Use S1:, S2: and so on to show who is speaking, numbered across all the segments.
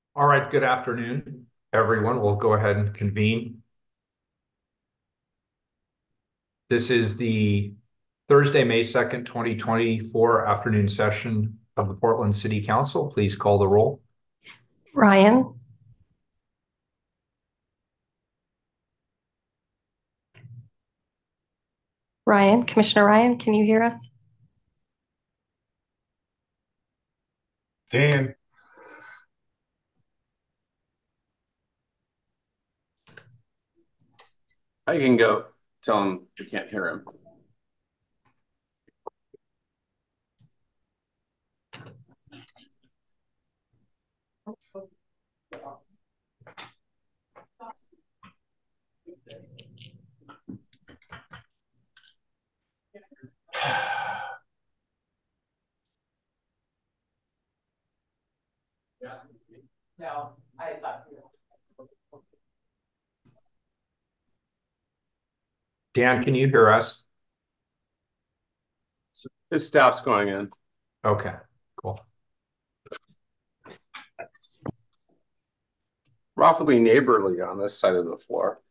S1: All right, good afternoon, everyone. We'll go ahead and convene. This is the Thursday, May 2nd, 2024 afternoon session of the Portland City Council. Please call the roll.
S2: Ryan, Commissioner Ryan, can you hear us?
S3: Dan,
S4: I can go tell him we can't hear him.
S1: No, I thought. Dan, can you hear us?
S4: His staff's going in.
S1: Okay, cool.
S4: We're awfully neighborly on this side of the floor.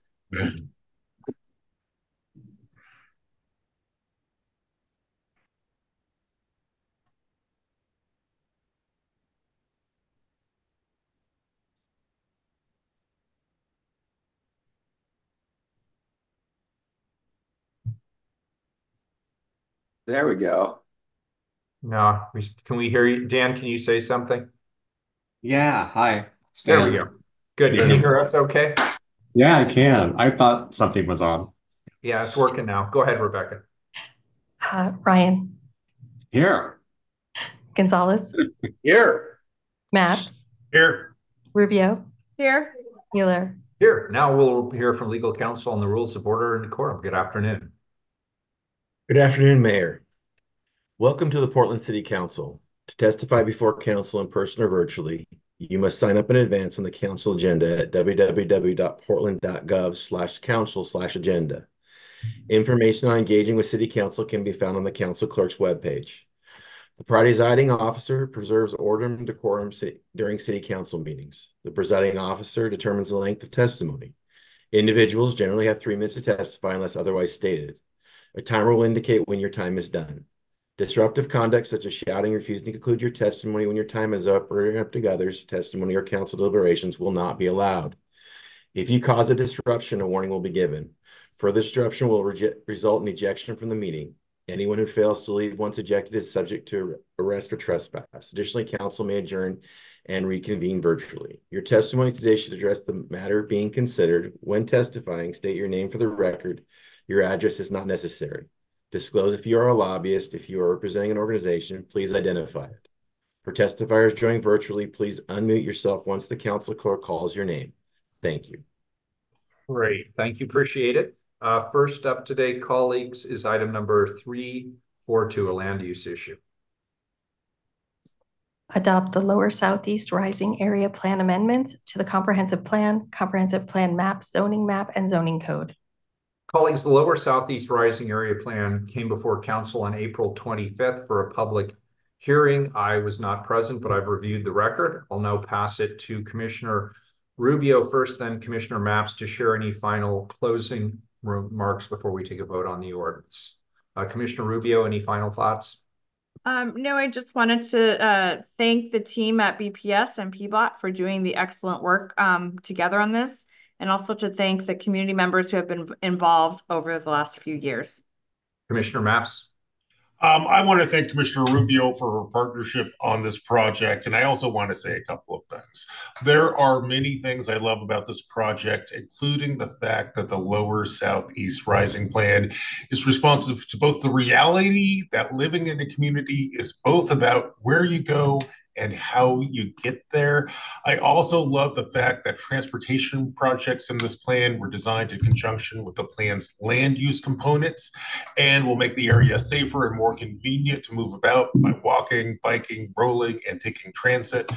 S4: There we go.
S1: No, can we hear you? Dan, can you say something?
S3: yeah, hi. It's
S1: There we
S3: Dan.
S1: go. Good. Can you hear us okay?
S3: Yeah, I can. I thought something was on.
S1: Yeah, it's working now. Go ahead, Rebecca.
S2: Ryan,
S3: Here.
S2: Gonzalez,
S4: Here.
S2: Maps,
S1: Here.
S2: Rubio,
S5: Here.
S2: Mueller.
S1: Here. Now we'll hear from legal counsel on the rules of order and decorum. Good afternoon.
S6: Good afternoon, Mayor. Welcome to the Portland City Council. To testify before council in person or virtually, you must sign up in advance on the council agenda at www.portland.gov/council/agenda. Information on engaging with City Council can be found on the council clerk's webpage. The presiding officer preserves order and decorum during City Council meetings. The presiding officer determines the length of testimony. Individuals generally have 3 minutes to testify unless otherwise stated. A timer will indicate when your time is done. Disruptive conduct such as shouting, refusing to conclude your testimony when your time is up, or interrupting others' testimony or council deliberations will not be allowed. If you cause a disruption, a warning will be given. Further disruption will result in ejection from the meeting. Anyone who fails to leave once ejected is subject to arrest for trespass. Additionally, council may adjourn and reconvene virtually. Your testimony today should address the matter being considered. When testifying, state your name for the record. Your address is not necessary. Disclose if you are a lobbyist. If you are representing an organization, please identify it. For testifiers joining virtually, please unmute yourself once the council clerk calls your name. Thank you.
S1: Great. Thank you. Appreciate it. First up today, colleagues, is item number 342, a land use issue.
S2: Adopt the Lower Southeast Rising Area Plan amendments to the Comprehensive Plan map, zoning map, and zoning code.
S1: Colleagues, the Lower Southeast Rising Area Plan came before council on April 25th for a public hearing. I was not present, but I've reviewed the record. I'll now pass it to Commissioner Rubio first, then Commissioner Maps to share any final closing remarks before we take a vote on the ordinance. Commissioner Rubio, any final thoughts?
S5: No, I just wanted to thank the team at BPS and PBOT for doing the excellent work together on this, and also to thank the community members who have been involved over the last few years.
S1: Commissioner Maps?
S3: I want to thank Commissioner Rubio for her partnership on this project, and I also want to say a couple of things. There are many things I love about this project, including the fact that the Lower Southeast Rising Plan is responsive to both the reality that living in a community is both about where you go and how you get there. I also love the fact that transportation projects in this plan were designed in conjunction with the plan's land use components and will make the area safer and more convenient to move about by walking, biking, rolling, and taking transit.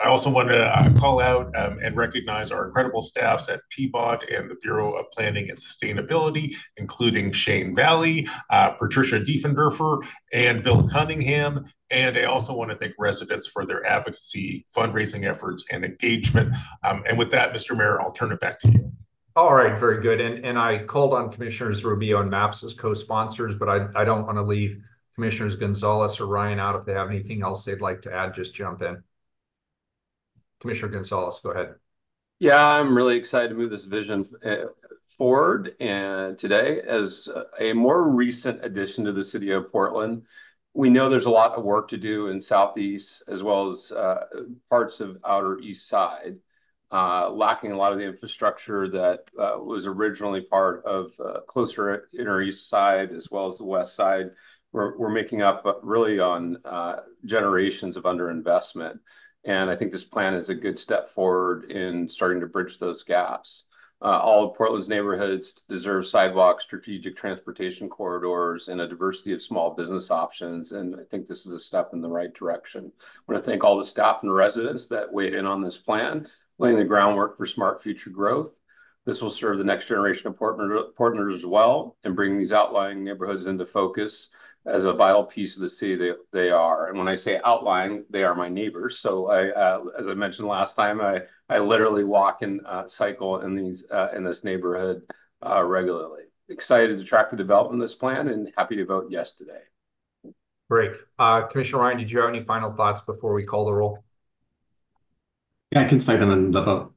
S3: I also want to call out and recognize our incredible staffs at PBOT and the Bureau of Planning and Sustainability, including Shane Valley, Patricia Diefendorfer, and Bill Cunningham. And I also want to thank residents for their advocacy, fundraising efforts, and engagement. And with that, Mr. Mayor, I'll turn it back to you.
S1: All right, very good. And I called on Commissioners Rubio and Maps as co-sponsors, but I don't want to leave Commissioners Gonzalez or Ryan out. If they have anything else they'd like to add, just jump in. Commissioner Gonzalez, go ahead.
S4: Yeah, I'm really excited to move this vision forward. And today, as a more recent addition to the city of Portland, we know there's a lot of work to do in Southeast as well as parts of outer East Side, lacking a lot of the infrastructure that was originally part of closer inner East Side as well as the West Side. We're making up really on generations of underinvestment. And I think this plan is a good step forward in starting to bridge those gaps. All of Portland's neighborhoods deserve sidewalks, strategic transportation corridors, and a diversity of small business options. And I think this is a step in the right direction. I want to thank all the staff and residents that weighed in on this plan, laying the groundwork for smart future growth. This will serve the next generation of Portlanders as well and bring these outlying neighborhoods into focus as a vital piece of the city they are. And when I say outlying, they are my neighbors. So as I mentioned last time, I literally walk and cycle in this neighborhood regularly. Excited to track the development of this plan and happy to vote yes today.
S1: Great. Commissioner Ryan, did you have any final thoughts before we call the roll?
S7: Yeah, I can cite them in the vote.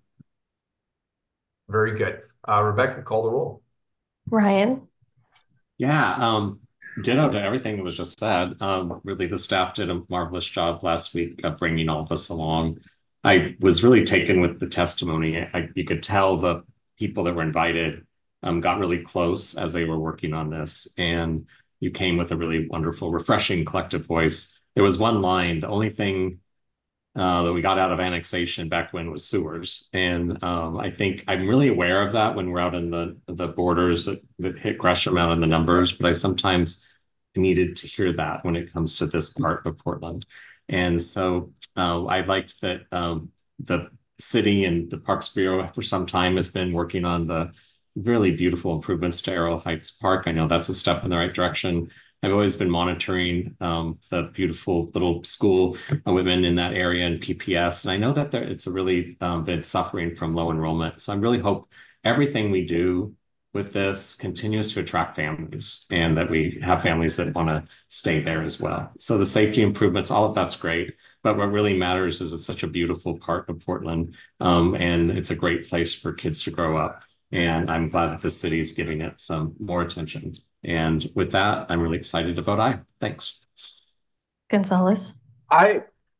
S1: Very good. Rebecca, call the roll.
S2: Ryan,
S7: Yeah, ditto to everything that was just said. Really, the staff did a marvelous job last week of bringing all of us along. I was really taken with the testimony. You could tell the people that were invited got really close as they were working on this. And you came with a really wonderful, refreshing collective voice. There was one line, the only thing that we got out of annexation back when was sewers. And I think I'm really aware of that when we're out in the borders that hit Gresham out in the numbers, but I sometimes needed to hear that when it comes to this part of Portland. And so I liked that the city and the Parks Bureau for some time has been working on the really beautiful improvements to Arrow Heights Park. I know that's a step in the right direction. I've always been monitoring the beautiful little school women in that area and PPS. And I know that it's really been suffering from low enrollment. So I really hope everything we do with this continues to attract families and that we have families that want to stay there as well. So the safety improvements, all of that's great. But what really matters is it's such a beautiful part of Portland and it's a great place for kids to grow up. And I'm glad that the city is giving it some more attention. And with that, I'm really excited to vote aye. Thanks.
S2: Gonzalez,
S4: Aye.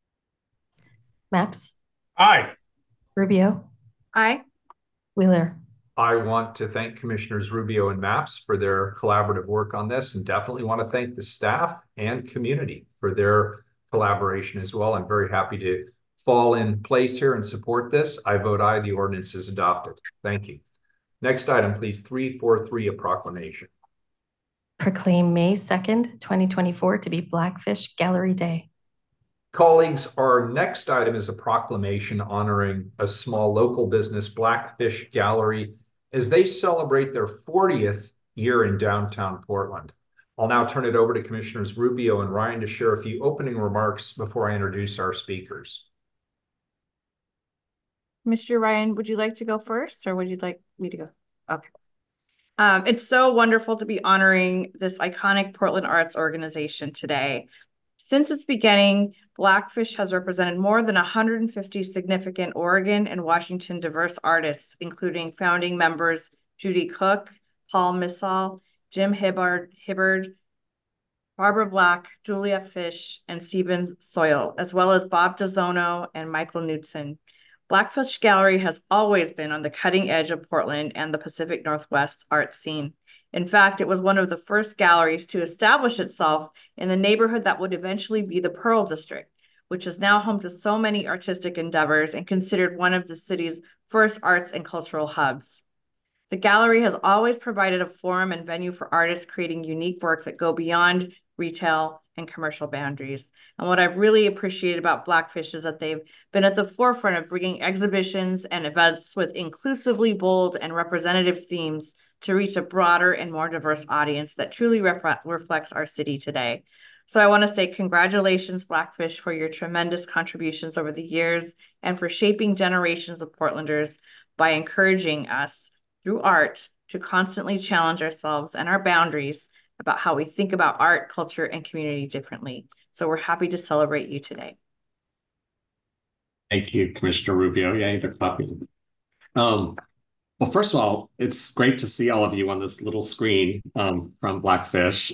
S2: Maps,
S3: Aye.
S2: Rubio,
S5: Aye.
S2: Wheeler.
S1: I want to thank Commissioners Rubio and Maps for their collaborative work on this, and definitely want to thank the staff and community for their collaboration as well. I'm very happy to fall in place here and support this. I vote aye. The ordinance is adopted. Thank you. Next item, please. 343, a proclamation.
S2: Proclaim May 2nd, 2024 to be Blackfish Gallery Day.
S1: Colleagues, our next item is a proclamation honoring a small local business, Blackfish Gallery, as they celebrate their 40th year in downtown Portland. I'll now turn it over to Commissioners Rubio and Ryan to share a few opening remarks before I introduce our speakers.
S5: Mr. Ryan, would you like to go first or would you like me to go? Okay. It's so wonderful to be honoring this iconic Portland arts organization today. Since its beginning, Blackfish has represented more than 150 significant Oregon and Washington diverse artists, including founding members Judy Cook, Paul Missal, Jim Hibbard, Barbara Black, Julia Fish, and Stephen Soyle, as well as Bob DeZono and Michael Knudsen. Blackfish Gallery has always been on the cutting edge of Portland and the Pacific Northwest art scene. In fact, it was one of the first galleries to establish itself in the neighborhood that would eventually be the Pearl District, which is now home to so many artistic endeavors and considered one of the city's first arts and cultural hubs. The gallery has always provided a forum and venue for artists creating unique work that go beyond retail, and commercial boundaries. And what I've really appreciated about Blackfish is that they've been at the forefront of bringing exhibitions and events with inclusively bold and representative themes to reach a broader and more diverse audience that truly reflects our city today. So I want to say congratulations, Blackfish, for your tremendous contributions over the years and for shaping generations of Portlanders by encouraging us through art to constantly challenge ourselves and our boundaries about how we think about art, culture, and community differently. So we're happy to celebrate you today.
S7: Thank you, Commissioner Rubio. Yeah, either copy. Well, first of all, it's great to see all of you on this little screen from Blackfish.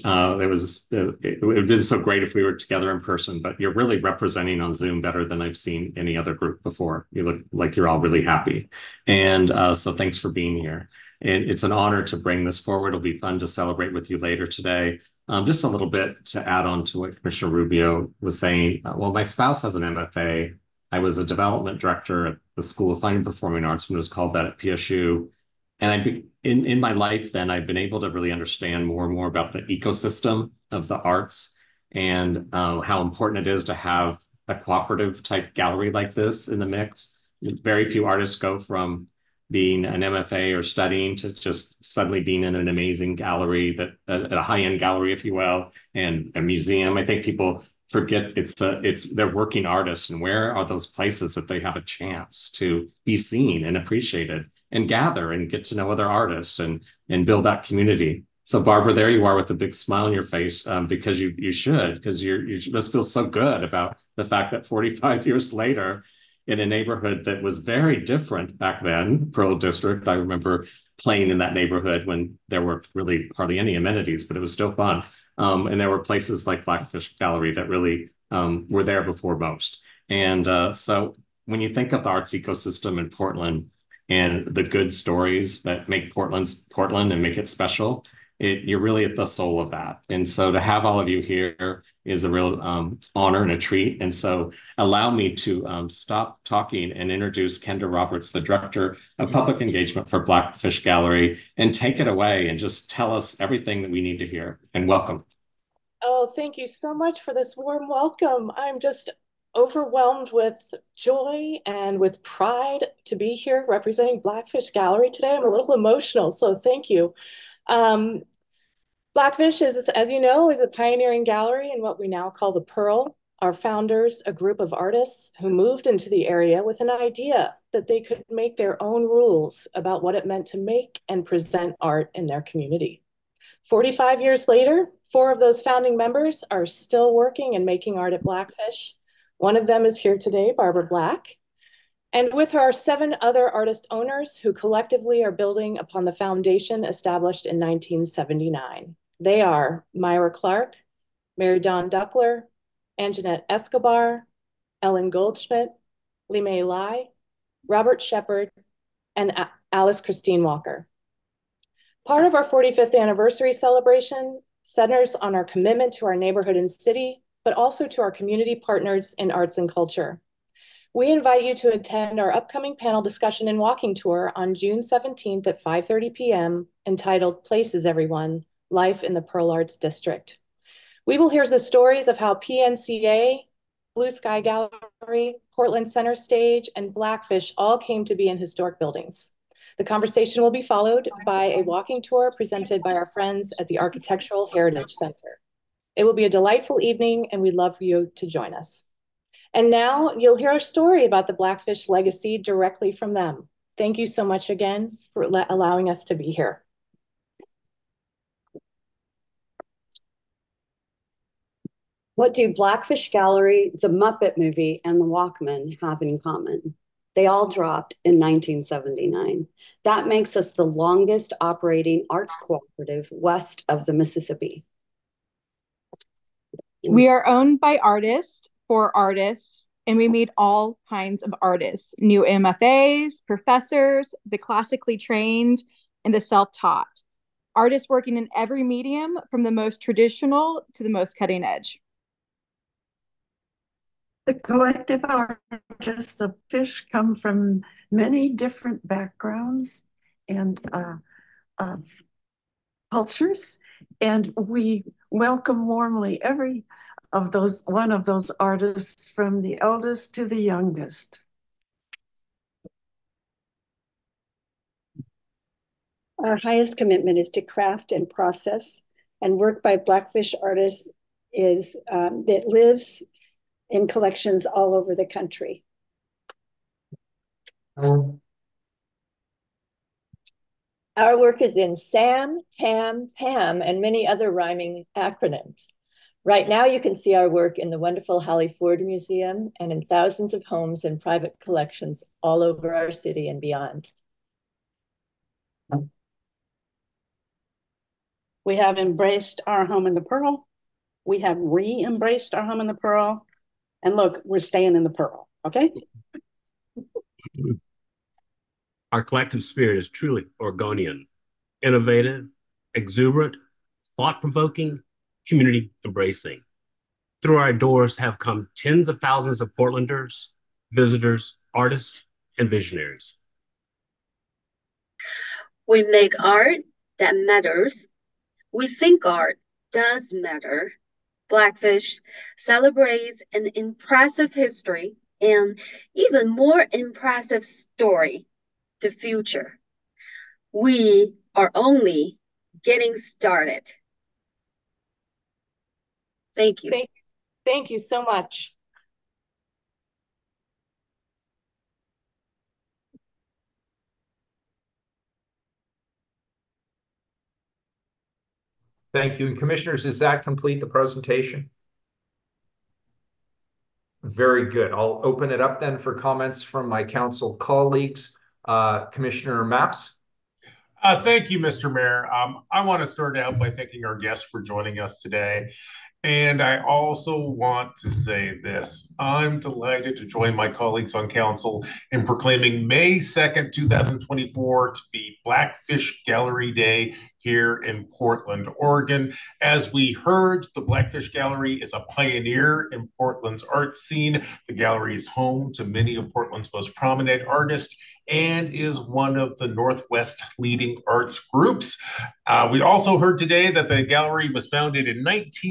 S7: It would have been so great if we were together in person, but you're really representing on Zoom better than I've seen any other group before. You look like you're all really happy. And so thanks for being here. And it's an honor to bring this forward. It'll be fun to celebrate with you later today. Just a little bit to add on to what Commissioner Rubio was saying. Well, my spouse has an MFA. I was a development director at the School of Fine and Performing Arts when it was called that at PSU. And in my life then, I've been able to really understand more and more about the ecosystem of the arts and how important it is to have a cooperative type gallery like this in the mix. Very few artists go from being an MFA or studying to just suddenly being in an amazing gallery, that at a high-end gallery, if you will, and a museum. I think people forget they're working artists, and where are those places that they have a chance to be seen and appreciated and gather and get to know other artists and build that community. So Barbara, there you are with a big smile on your face, because you should, because you must feel so good about the fact that 45 years later, in a neighborhood that was very different back then, Pearl District. I remember playing in that neighborhood when there were really hardly any amenities, but it was still fun. And there were places like Blackfish Gallery that really were there before most. And so when you think of the arts ecosystem in Portland and the good stories that make Portland and make it special, you're really at the soul of that. And so to have all of you here is a real honor and a treat. And so allow me to stop talking and introduce Kendra Roberts, the Director of Public Engagement for Blackfish Gallery, and take it away and just tell us everything that we need to hear. And welcome.
S8: Oh, thank you so much for this warm welcome. I'm just overwhelmed with joy and with pride to be here representing Blackfish Gallery today. I'm a little emotional, so thank you. Blackfish is, as you know, is a pioneering gallery in what we now call the Pearl. Our founders, a group of artists who moved into the area with an idea that they could make their own rules about what it meant to make and present art in their community. 45 years later, 4 of those founding members are still working and making art at Blackfish. One of them is here today, Barbara Black. And with her 7 other artist owners who collectively are building upon the foundation established in 1979. They are Myra Clark, Mary Dawn Duckler, Anjanette Escobar, Ellen Goldschmidt, Limei Lai, Robert Shepard, and Alice Christine Walker. Part of our 45th anniversary celebration centers on our commitment to our neighborhood and city, but also to our community partners in arts and culture. We invite you to attend our upcoming panel discussion and walking tour on June 17th at 5:30 p.m. entitled Places Everyone, Life in the Pearl Arts District. We will hear the stories of how PNCA, Blue Sky Gallery, Portland Center Stage, and Blackfish all came to be in historic buildings. The conversation will be followed by a walking tour presented by our friends at the Architectural Heritage Center. It will be a delightful evening, and we'd love for you to join us. And now you'll hear a story about the Blackfish legacy directly from them. Thank you so much again for allowing us to be here.
S9: What do Blackfish Gallery, the Muppet Movie, and the Walkman have in common? They all dropped in 1979. That makes us the longest operating arts cooperative west of the Mississippi.
S10: We are owned by artists for artists, and we meet all kinds of artists, new MFAs, professors, the classically trained, and the self-taught. Artists working in every medium, from the most traditional to the most cutting edge.
S11: The collective artists of Fish come from many different backgrounds and cultures, and we welcome warmly every one of those artists, from the eldest to the youngest.
S12: Our highest commitment is to craft and process, and work by Blackfish artists that lives in collections all over the country.
S13: Our work is in SAM, TAM, PAM, and many other rhyming acronyms. Right now, you can see our work in the wonderful Hallie Ford Museum and in thousands of homes and private collections all over our city and beyond.
S14: We have embraced our home in the Pearl. We have re-embraced our home in the Pearl. And look, we're staying in the Pearl, okay?
S15: Our collective spirit is truly Oregonian, innovative, exuberant, thought-provoking, community-embracing. Through our doors have come tens of thousands of Portlanders, visitors, artists, and visionaries.
S16: We make art that matters. We think art does matter. Blackfish celebrates an impressive history and even more impressive story, the future. We are only getting started. Thank you.
S8: Thank you so much.
S1: Thank you. And commissioners, does that complete the presentation? Very good. I'll open it up then for comments from my council colleagues. Commissioner Mapps.
S3: Thank you, Mr. Mayor. I want to start out by thanking our guests for joining us today. And I also want to say this. I'm delighted to join my colleagues on council in proclaiming May 2nd, 2024 to be Blackfish Gallery Day here in Portland, Oregon. As we heard, the Blackfish Gallery is a pioneer in Portland's art scene. The gallery is home to many of Portland's most prominent artists and is one of the Northwest leading arts groups. We also heard today that the gallery was founded in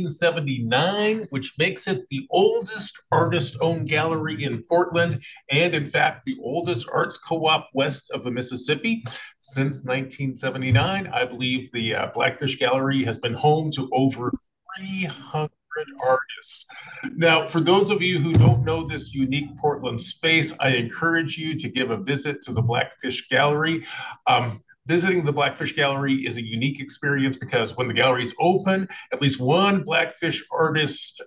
S3: 1979, which makes it the oldest artist-owned gallery in Portland, and in fact, the oldest arts co-op west of the Mississippi. Since 1979, I believe the Blackfish Gallery has been home to over 300 artists. Now, for those of you who don't know this unique Portland space, I encourage you to give a visit to the Blackfish Gallery. Visiting the Blackfish Gallery is a unique experience because when the gallery is open, at least one Blackfish artist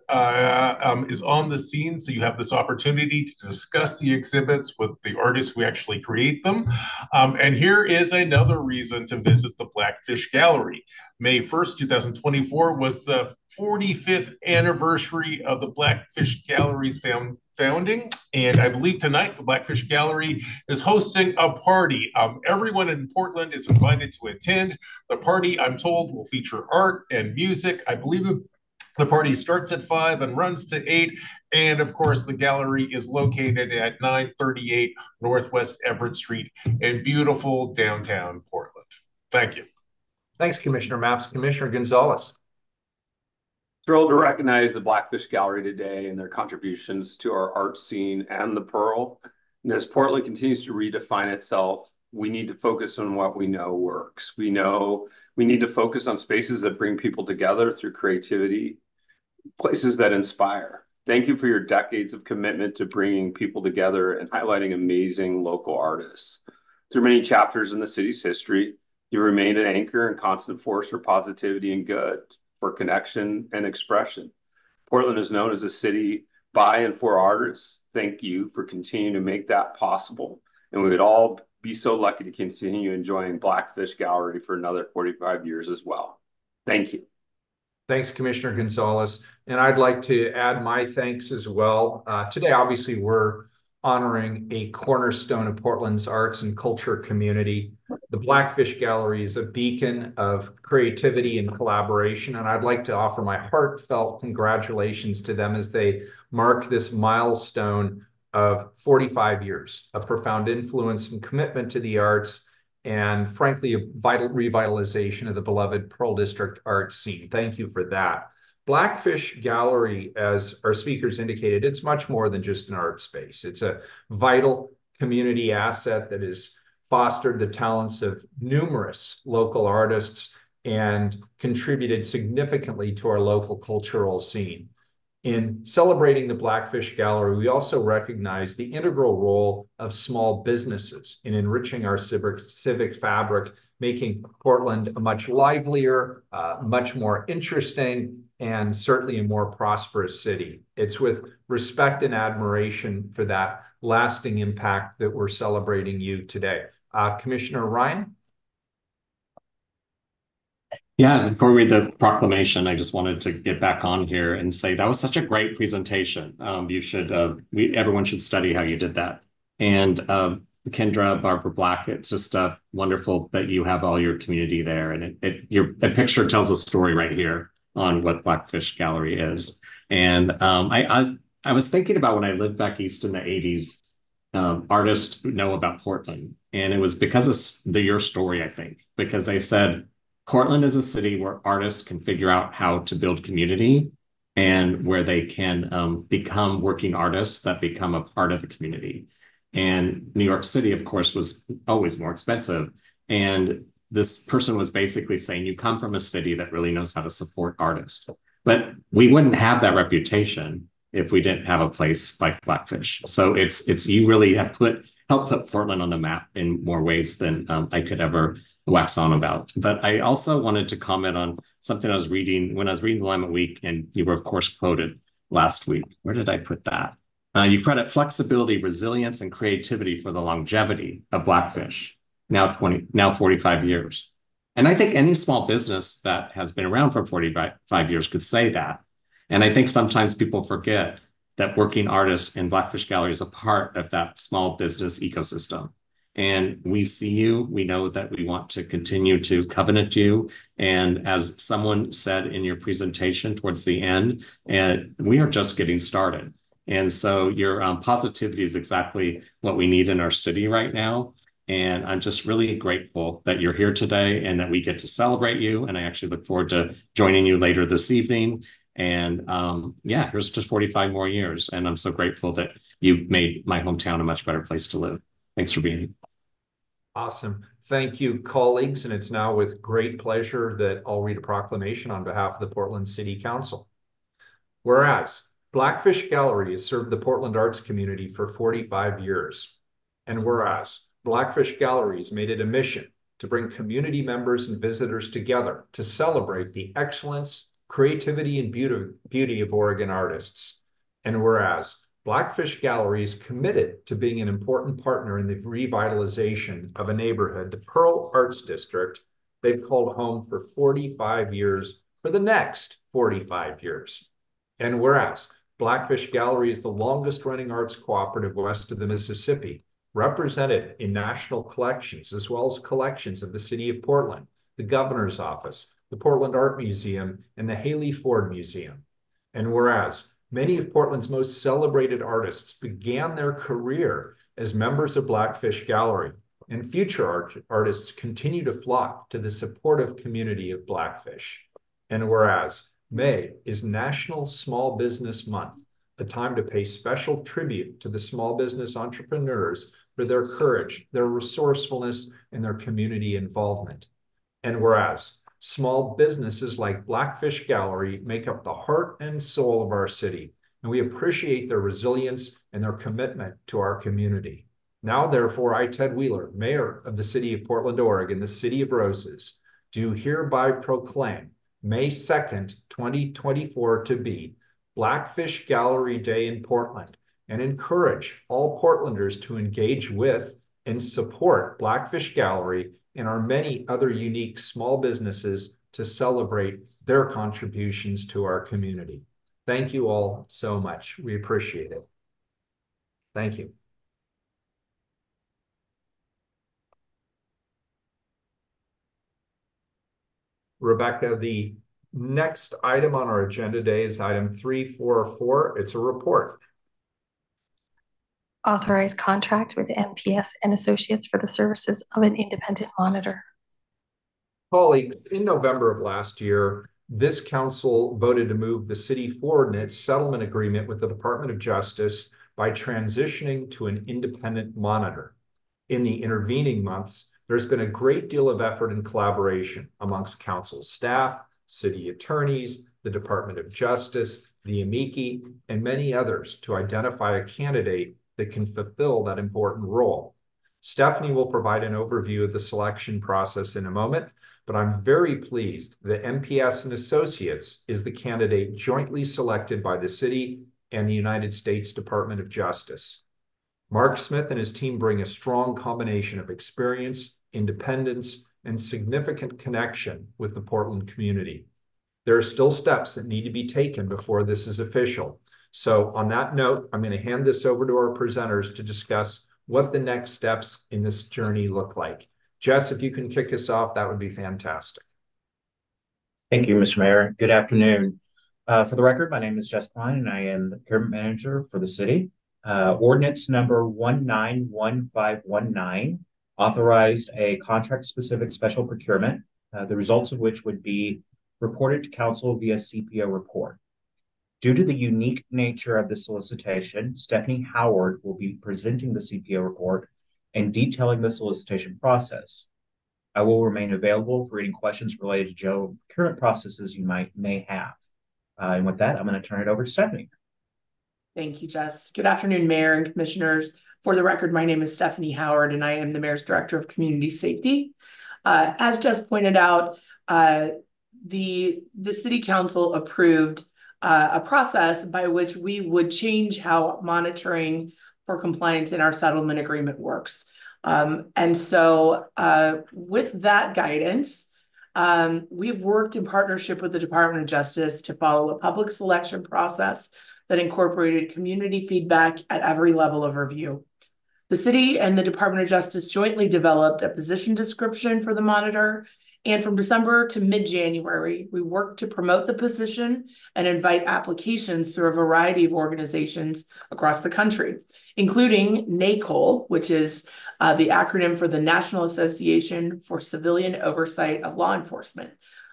S3: is on the scene. So you have this opportunity to discuss the exhibits with the artists who actually create them. And here is another reason to visit the Blackfish Gallery. May 1st, 2024 was the 45th anniversary of the Blackfish Gallery's founding, and I believe tonight the Blackfish Gallery is hosting a party. Everyone in Portland is invited to attend. The party, I'm told, will feature art and music. I believe the party starts at 5 and runs to 8, and of course the gallery is located at 938 Northwest Everett Street in beautiful downtown Portland. Thank you.
S1: Thanks, Commissioner Mapps. Commissioner Gonzalez.
S4: Thrilled to recognize the Blackfish Gallery today and their contributions to our art scene and the Pearl. And as Portland continues to redefine itself, we need to focus on what we know works. We know we need to focus on spaces that bring people together through creativity, places that inspire. Thank you for your decades of commitment to bringing people together and highlighting amazing local artists. Through many chapters in the city's history, you remained an anchor and constant force for positivity and good, for connection and expression. Portland is known as a city by and for artists. Thank you for continuing to make that possible. And we would all be so lucky to continue enjoying Blackfish Gallery for another 45 years as well. Thank you.
S1: Thanks, Commissioner Gonzalez. And I'd like to add my thanks as well. Today, obviously, we're honoring a cornerstone of Portland's arts and culture community. The Blackfish Gallery is a beacon of creativity and collaboration, and I'd like to offer my heartfelt congratulations to them as they mark this milestone of 45 years of profound influence and commitment to the arts and frankly, a vital revitalization of the beloved Pearl District art scene. Thank you for that. Blackfish Gallery, as our speakers indicated, it's much more than just an art space. It's a vital community asset that has fostered the talents of numerous local artists and contributed significantly to our local cultural scene. In celebrating the Blackfish Gallery, we also recognize the integral role of small businesses in enriching our civic fabric, making Portland a much livelier, much more interesting, and certainly a more prosperous city. It's with respect and admiration for that lasting impact that we're celebrating you today. Commissioner Ryan?
S7: Yeah, before we read the proclamation, I just wanted to get back on here and say that was such a great presentation. You should, everyone should study how you did that. And Kendra, Barbara Black, it's just wonderful that you have all your community there. And your picture tells a story right here on what Blackfish Gallery is. And I was thinking about when I lived back east in the 80s, artists know about Portland. And it was because of your story, I think, because they said, Portland is a city where artists can figure out how to build community and where they can become working artists that become a part of the community. And New York City, of course, was always more expensive. And this person was basically saying, you come from a city that really knows how to support artists. But we wouldn't have that reputation if we didn't have a place like Blackfish. So it's you really have helped put Portland on the map in more ways than I could ever wax on about. But I also wanted to comment on something I was reading when I was reading the Willamette Week, and you were, of course, quoted last week. Where did I put that? You credit flexibility, resilience, and creativity for the longevity of Blackfish, now 45 years. And I think any small business that has been around for 45 years could say that. And I think sometimes people forget that working artists in Blackfish Gallery is a part of that small business ecosystem. And we see you, we know that we want to continue to covenant you. And as someone said in your presentation towards the end, and we are just getting started. And so your positivity is exactly what we need in our city right now. And I'm just really grateful that you're here today and that we get to celebrate you. And I actually look forward to joining you later this evening. And yeah, here's just 45 more years. And I'm so grateful that you made my hometown a much better place to live. Thanks for being here.
S1: Awesome. Thank you, colleagues. And it's now with great pleasure that I'll read a proclamation on behalf of the Portland City Council. Whereas Blackfish Gallery has served the Portland arts community for 45 years. And whereas Blackfish Gallery has made it a mission to bring community members and visitors together to celebrate the excellence, creativity, and beauty of Oregon artists. And whereas Blackfish Gallery is committed to being an important partner in the revitalization of a neighborhood, the Pearl Arts District, they've called home for 45 years for the next 45 years. And whereas Blackfish Gallery is the longest running arts cooperative west of the Mississippi, represented in national collections, as well as collections of the city of Portland, the governor's office, the Portland Art Museum, and the Haley Ford Museum. And whereas many of Portland's most celebrated artists began their career as members of Blackfish Gallery, and future artists continue to flock to the supportive community of Blackfish. And whereas May is National Small Business Month, a time to pay special tribute to the small business entrepreneurs for their courage, their resourcefulness, and their community involvement. And whereas small businesses like Blackfish Gallery make up the heart and soul of our city, and we appreciate their resilience and their commitment to our community. Now, therefore, I, Ted Wheeler, Mayor of the City of Portland, Oregon, the City of Roses, do hereby proclaim May 2nd, 2024 to be Blackfish Gallery Day in Portland, and encourage all Portlanders to engage with and support Blackfish Gallery and our many other unique small businesses to celebrate their contributions to our community. Thank you all so much. We appreciate it. Thank you. Rebecca, the next item on our agenda today is item 344. It's a report.
S2: Authorize contract with MPS and Associates for the services of an independent monitor.
S1: Colleagues, in November of last year, this council voted to move the city forward in its settlement agreement with the Department of Justice by transitioning to an independent monitor. In the intervening months, there's been a great deal of effort and collaboration amongst council staff, city attorneys, the Department of Justice, the amici, and many others to identify a candidate that can fulfill that important role. Stephanie will provide an overview of the selection process in a moment, but I'm very pleased that MPS and Associates is the candidate jointly selected by the city and the United States Department of Justice. Mark Smith and his team bring a strong combination of experience, independence, and significant connection with the Portland community. There are still steps that need to be taken before this is official. So on that note, I'm going to hand this over to our presenters to discuss what the next steps in this journey look like. Jess, if you can kick us off, that would be fantastic.
S17: Thank you, Mr. Mayor. Good afternoon. For the record, my name is Jess Klein, and I am the procurement manager for the city. Ordinance number 191519 authorized a contract-specific special procurement, the results of which would be reported to council via CPO report. Due to the unique nature of the solicitation, Stephanie Howard will be presenting the CPO report and detailing the solicitation process. I will remain available for any questions related to general procurement processes you may have. And with that, I'm going to turn it over to Stephanie.
S18: Thank you, Jess. Good afternoon, Mayor and Commissioners. For the record, my name is Stephanie Howard, and I am the Mayor's Director of Community Safety. As Jess pointed out, the City Council approved a process by which we would change how monitoring for compliance in our settlement agreement works. And so with that guidance, we've worked in partnership with the Department of Justice to follow a public selection process that incorporated community feedback at every level of review. The city and the Department of Justice jointly developed a position description for the monitor, and from December to mid-January, we worked to promote the position and invite applications through a variety of organizations across the country, including NACOL, which is the acronym for the National Association for Civilian Oversight of Law Enforcement.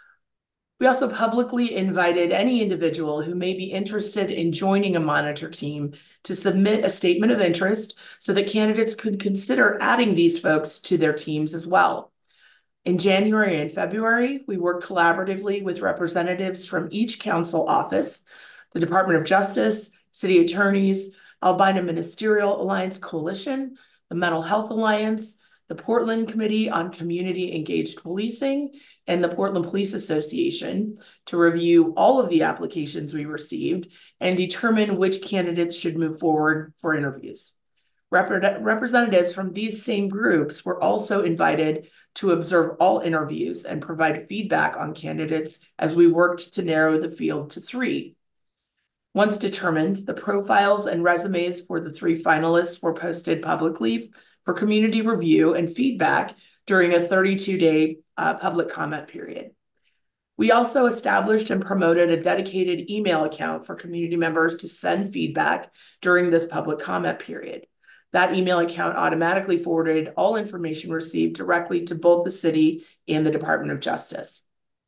S18: We also publicly invited any individual who may be interested in joining a monitor team to submit a statement of interest so that candidates could consider adding these folks to their teams as well. In January and February, we worked collaboratively with representatives from each council office, the Department of Justice, city attorneys, Albina Ministerial Alliance Coalition, the Mental Health Alliance, the Portland Committee on Community Engaged Policing, and the Portland Police Association to review all of the applications we received and determine which candidates should move forward for interviews. Representatives from these same groups were also invited to observe all interviews and provide feedback on candidates as we worked to narrow the field to 3. Once determined, the profiles and resumes for the 3 finalists were posted publicly for community review and feedback during a 32-day public comment period. We also established and promoted a dedicated email account for community members to send feedback during this public comment period. That email account automatically forwarded all information received directly to both the city and the Department of Justice.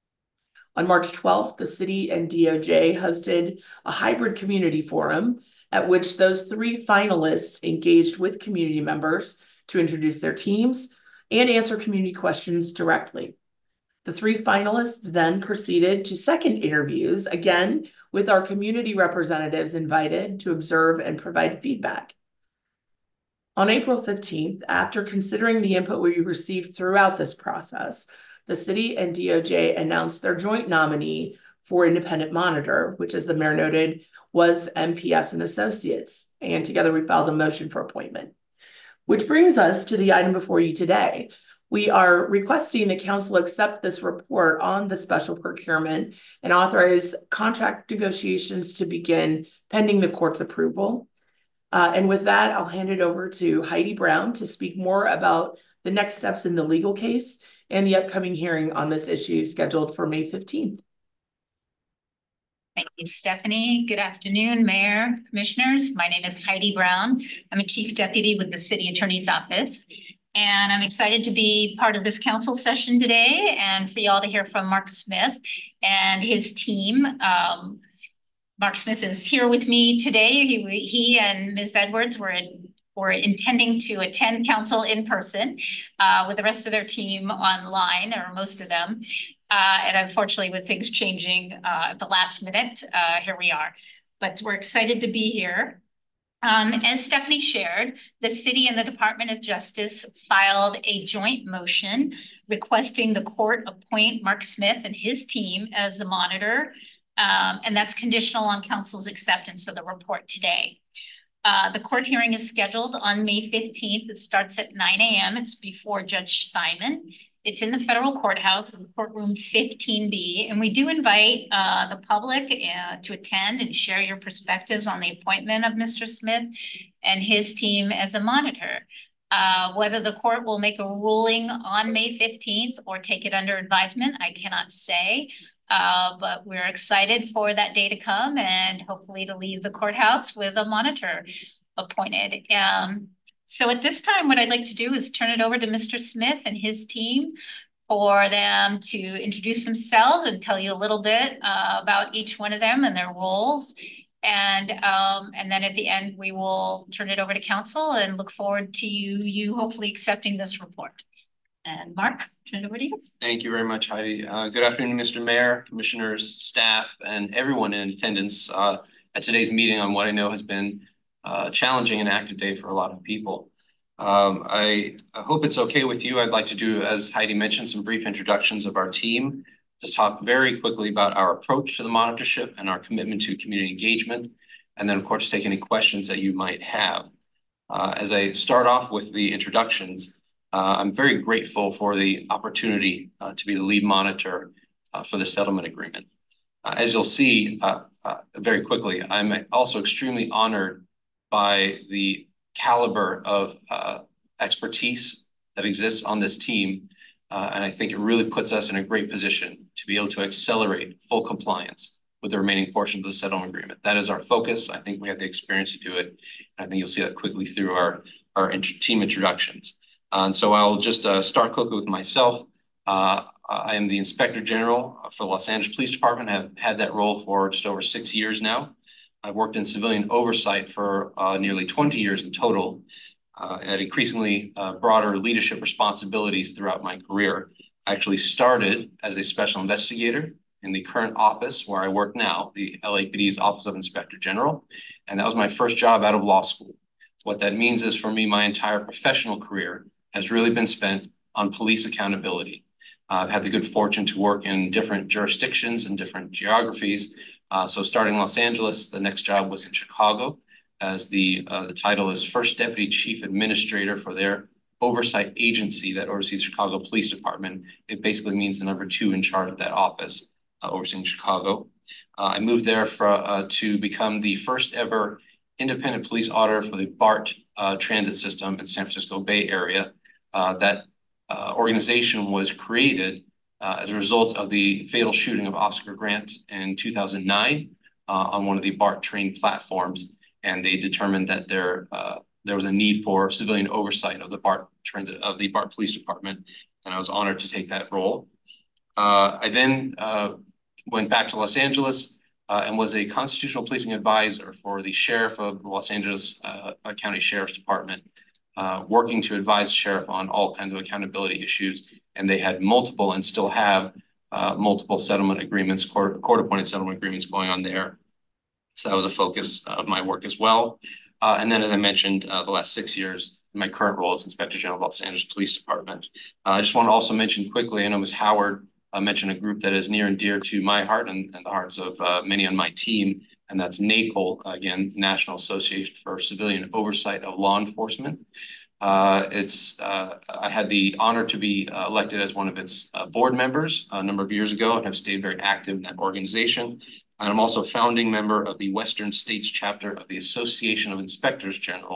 S18: On March 12th, the city and DOJ hosted a hybrid community forum at which those 3 finalists engaged with community members to introduce their teams and answer community questions directly. The 3 finalists then proceeded to second interviews, again with our community representatives invited to observe and provide feedback. On April 15th, after considering the input we received throughout this process, the city and DOJ announced their joint nominee for independent monitor, which, as the mayor noted, was MPS and Associates, and together we filed a motion for appointment. Which brings us to the item before you today. We are requesting that council accept this report on the special procurement and authorize contract negotiations to begin pending the court's approval. And with that, I'll hand it over to Heidi Brown to speak more about the next steps in the legal case and the upcoming hearing on this issue scheduled for May 15th.
S19: Thank you, Stephanie. Good afternoon, Mayor, Commissioners. My name is Heidi Brown. I'm a Chief Deputy with the City Attorney's Office. And I'm excited to be part of this council session today and for y'all to hear from Mark Smith and his team. Mark Smith is here with me today. He and Ms. Edwards were intending to attend council in person with the rest of their team online, or most of them. And unfortunately, with things changing at the last minute, here we are. But we're excited to be here. As Stephanie shared, the city and the Department of Justice filed a joint motion requesting the court appoint Mark Smith and his team as the monitor. And that's conditional on council's acceptance of the report today. The court hearing is scheduled on May 15th. It starts at 9 a.m. It's before Judge Simon. It's in the federal courthouse, in courtroom 15B. And we do invite the public to attend and share your perspectives on the appointment of Mr. Smith and his team as a monitor. Whether the court will make a ruling on May 15th or take it under advisement, I cannot say. But we're excited for that day to come and hopefully to leave the courthouse with a monitor appointed. So at this time, what I'd like to do is turn it over to Mr. Smith and his team for them to introduce themselves and tell you a little bit about each one of them and their roles. And then at the end, we will turn it over to council and look forward to you hopefully accepting this report. And Mark, turn it over to you.
S20: Thank you very much, Heidi. Good afternoon, Mr. Mayor, commissioners, staff, and everyone in attendance at today's meeting on what I know has been a challenging and active day for a lot of people. I hope it's okay with you. I'd like to do, as Heidi mentioned, some brief introductions of our team. Just talk very quickly about our approach to the monitorship and our commitment to community engagement. And then, of course, take any questions that you might have. As I start off with the introductions, I'm very grateful for the opportunity to be the lead monitor for the settlement agreement. As you'll see very quickly, I'm also extremely honored by the caliber of expertise that exists on this team. And I think it really puts us in a great position to be able to accelerate full compliance with the remaining portion of the settlement agreement. That is our focus. I think we have the experience to do it. And I think you'll see that quickly through our team introductions. And so I'll just start quickly with myself. I am the Inspector General for the Los Angeles Police Department. I have had that role for just over 6 years now. I've worked in civilian oversight for nearly 20 years in total, at increasingly broader leadership responsibilities throughout my career. I actually started as a special investigator in the current office where I work now, the LAPD's Office of Inspector General. And that was my first job out of law school. What that means is, for me, my entire professional career has really been spent on police accountability. I've had the good fortune to work in different jurisdictions and different geographies. So starting in Los Angeles, the next job was in Chicago, as the title is First Deputy Chief Administrator for their oversight agency that oversees Chicago Police Department. It basically means the number 2 in charge of that office, overseeing Chicago. I moved there to become the first ever independent police auditor for the BART transit system in San Francisco Bay Area. That organization was created as a result of the fatal shooting of Oscar Grant in 2009 on one of the BART train platforms. And they determined that there was a need for civilian oversight of the BART Police Department. And I was honored to take that role. I then went back to Los Angeles and was a constitutional policing advisor for the sheriff of the Los Angeles County Sheriff's Department, working to advise the sheriff on all kinds of accountability issues. And they had multiple and still have multiple settlement agreements, court-appointed settlement agreements going on there. So that was a focus of my work as well. And then, as I mentioned, the last 6 years, my current role as Inspector General of Los Angeles Police Department. I just want to also mention quickly, I know Ms. Howard mentioned a group that is near and dear to my heart and the hearts of many on my team, and that's NACOL, again, National Association for Civilian Oversight of Law Enforcement. I had the honor to be elected as one of its board members a number of years ago and have stayed very active in that organization. And I'm also a founding member of the Western States chapter of the Association of Inspectors General,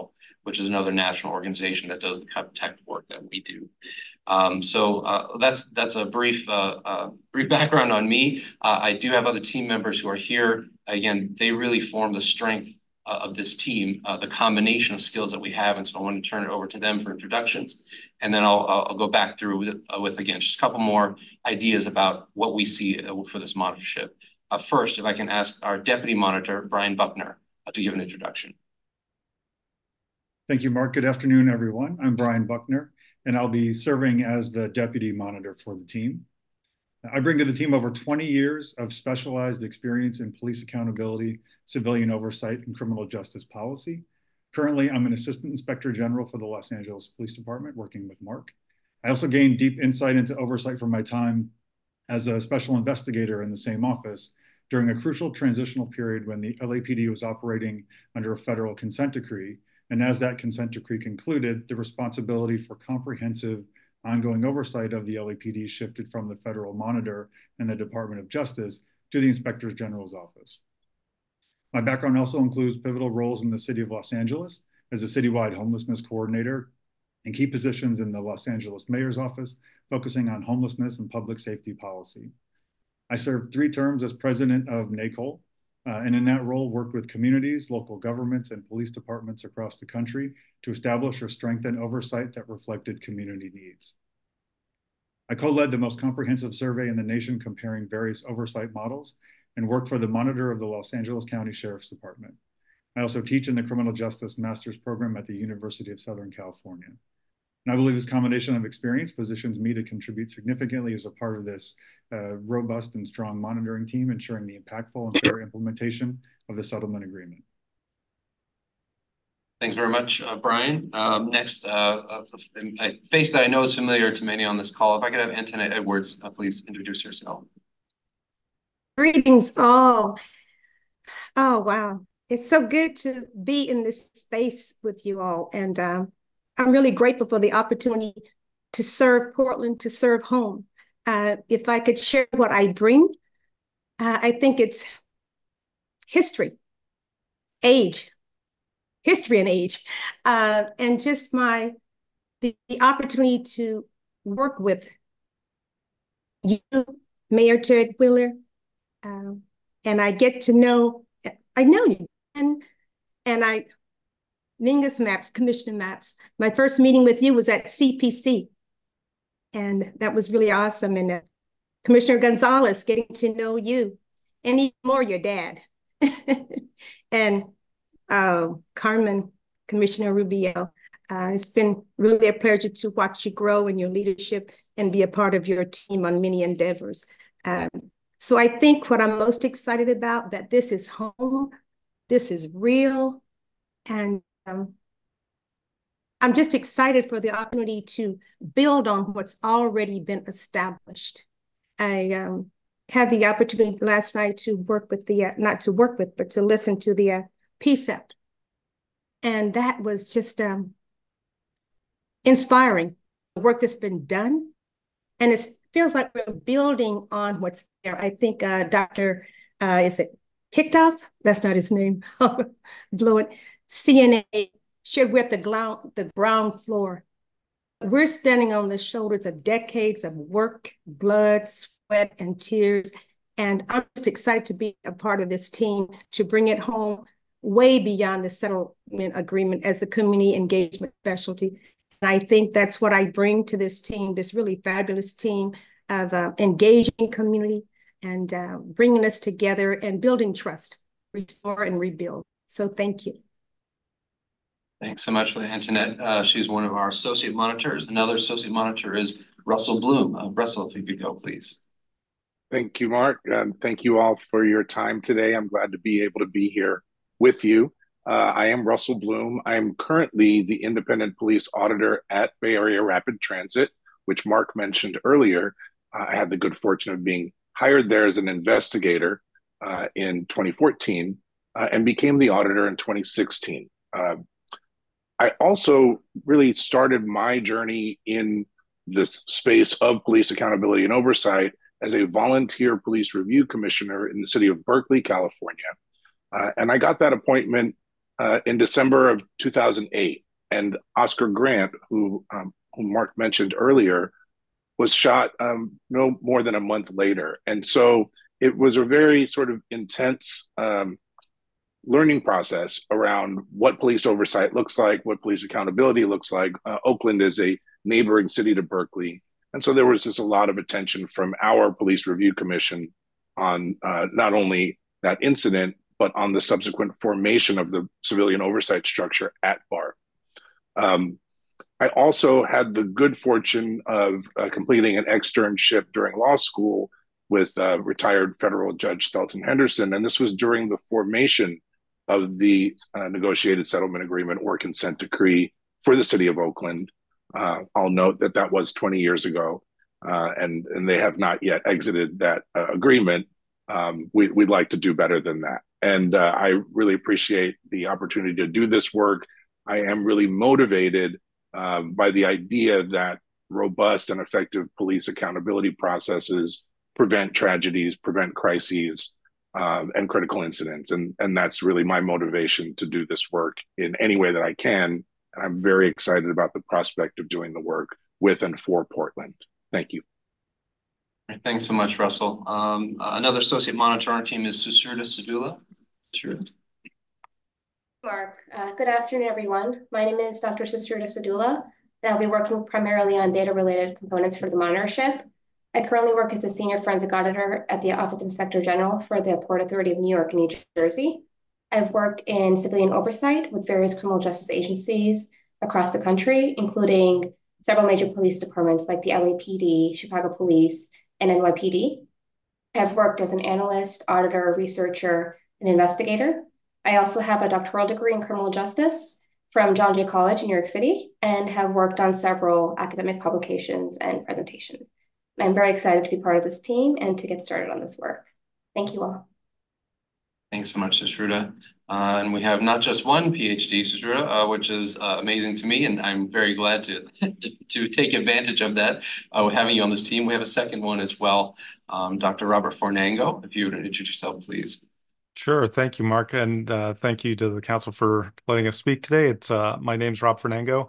S20: which is another national organization that does the kind of tech work that we do. That's a brief background on me. I do have other team members who are here. Again, they really form the strength of this team, the combination of skills that we have. And so I want to turn it over to them for introductions. And then I'll go back through with again, just a couple more ideas about what we see for this monitorship. First, if I can ask our Deputy Monitor, Brian Buckner, to give an introduction.
S21: Thank you, Mark. Good afternoon, everyone. I'm Brian Buckner, and I'll be serving as the Deputy Monitor for the team. I bring to the team over 20 years of specialized experience in police accountability, civilian oversight, and criminal justice policy. Currently, I'm an Assistant Inspector General for the Los Angeles Police Department, working with Mark. I also gained deep insight into oversight from my time as a special investigator in the same office during a crucial transitional period when the LAPD was operating under a federal consent decree. And as that consent decree concluded, the responsibility for comprehensive ongoing oversight of the LAPD shifted from the federal monitor and the Department of Justice to the Inspector General's office. My background also includes pivotal roles in the city of Los Angeles as a citywide homelessness coordinator and key positions in the Los Angeles Mayor's office, focusing on homelessness and public safety policy. I served 3 terms as president of NACOL, and in that role worked with communities, local governments, and police departments across the country to establish or strengthen oversight that reflected community needs. I co-led the most comprehensive survey in the nation comparing various oversight models and worked for the monitor of the Los Angeles County Sheriff's Department. I also teach in the Criminal Justice Master's Program at the University of Southern California. And I believe this combination of experience positions me to contribute significantly as a part of this robust and strong monitoring team, ensuring the impactful and fair implementation of the settlement agreement.
S20: Thanks very much, Brian. Next, a face that I know is familiar to many on this call. If I could have Antoinette Edwards, please introduce yourself.
S22: Greetings all. Oh, wow. It's so good to be in this space with you all. And I'm really grateful for the opportunity to serve Portland, to serve home. If I could share what I bring, I think it's history, age, history and age, and just the opportunity to work with you, Mayor Ted Wheeler, and I get to know, I know you, and Mingus Mapps, Commissioner Mapps. My first meeting with you was at CPC, and that was really awesome. And Commissioner Gonzalez, getting to know you, and even more your dad. And Carmen, Commissioner Rubio, it's been really a pleasure to watch you grow in your leadership and be a part of your team on many endeavors. So I think what I'm most excited about, that this is home, this is real, and I'm just excited for the opportunity to build on what's already been established. I had the opportunity last night to work with the, not to work with, but to listen to the PSEP. And that was just inspiring, the work that's been done. And it feels like we're building on what's there. I think Dr. Is it Kicktoff? That's not his name. Blow it. CNA shared with the ground floor. We're standing on the shoulders of decades of work, blood, sweat, and tears. And I'm just excited to be a part of this team to bring it home way beyond the settlement agreement as the community engagement specialty. And I think that's what I bring to this team, this really fabulous team of engaging community and bringing us together and building trust, restore and rebuild. So thank you.
S20: Thanks so much for that, Antoinette. She's one of our associate monitors. Another associate monitor is Russell Bloom. Russell, if you could go, please.
S23: Thank you, Mark. Thank you all for your time today. I'm glad to be able to be here with you. I am Russell Bloom. I'm currently the independent police auditor at Bay Area Rapid Transit, which Mark mentioned earlier. I had the good fortune of being hired there as an investigator in 2014 and became the auditor in 2016. I also really started my journey in this space of police accountability and oversight as a volunteer police review commissioner in the city of Berkeley, California. And I got that appointment in December of 2008. And Oscar Grant, who Mark mentioned earlier, was shot no more than a month later. And so it was a very sort of intense learning process around what police oversight looks like, what police accountability looks like. Oakland is a neighboring city to Berkeley. And so there was just a lot of attention from our Police Review Commission on not only that incident, but on the subsequent formation of the civilian oversight structure at BART. I also had the good fortune of completing an externship during law school with retired federal judge Thelton Henderson. And this was during the formation of the negotiated settlement agreement or consent decree for the city of Oakland. I'll note that that was 20 years ago, and they have not yet exited that agreement. We'd like to do better than that. And I really appreciate the opportunity to do this work. I am really motivated by the idea that robust and effective police accountability processes prevent tragedies, prevent crises, and critical incidents. And that's really my motivation to do this work in any way that I can. And I'm very excited about the prospect of doing the work with and for Portland. Thank you.
S20: Thanks so much, Russell. Another associate monitor on our team is Susurda Sadula. Sure.
S5: Mark. Good afternoon, everyone. My name is Dr. Susurda Sadula, and I'll be working primarily on data-related components for the monitorship. I currently work as a senior forensic auditor at the Office of Inspector General for the Port Authority of New York and New Jersey. I've worked in civilian oversight with various criminal justice agencies across the country, including several major police departments like the LAPD, Chicago Police, and NYPD. I've worked as an analyst, auditor, researcher, and investigator. I also have a doctoral degree in criminal justice from John Jay College in New York City and have worked on several academic publications and presentations. I'm very excited to be part of this team and to get started on this work. Thank you all.
S20: Thanks so much, Susurda. And we have not just one PhD, Susurda, which is amazing to me, and I'm very glad to take advantage of that. Having you on this team, we have a second one as well, Dr. Robert Fornango. If you would introduce yourself, please.
S6: Sure. Thank you, Mark. And thank you to the council for letting us speak today. My name's Rob Fornango.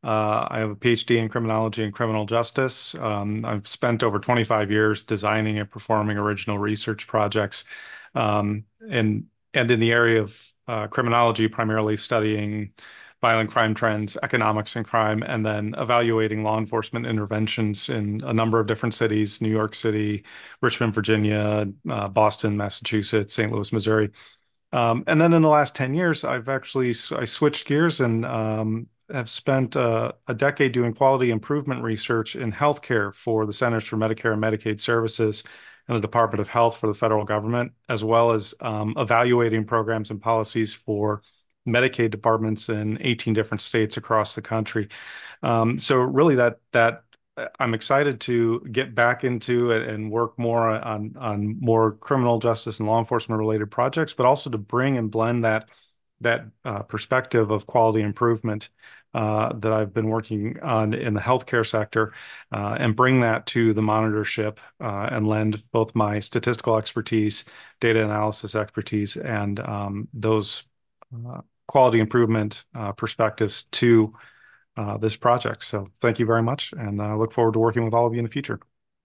S6: I have a PhD in criminology and criminal justice. I've spent over 25 years designing and performing original research projects and in the area of criminology, primarily studying violent crime trends, economics and crime, and then evaluating law enforcement interventions in a number of different cities: New York City, Richmond, Virginia, Boston, Massachusetts, St. Louis, Missouri. And then in the last 10 years, I switched gears and have spent a decade doing quality improvement research in healthcare for the Centers for Medicare and Medicaid Services and the Department of Health for the federal government, as well as evaluating programs and policies for Medicaid departments in 18 different states across the country. So really that I'm excited to get back into it and work more on more criminal justice and law enforcement related projects, but also to bring and blend that perspective of quality improvement that I've been working on in the healthcare sector and bring that to the monitorship and lend both my statistical expertise, data analysis expertise, and those quality improvement perspectives to this project. So thank you very much, and I look forward to working with all of you in the future.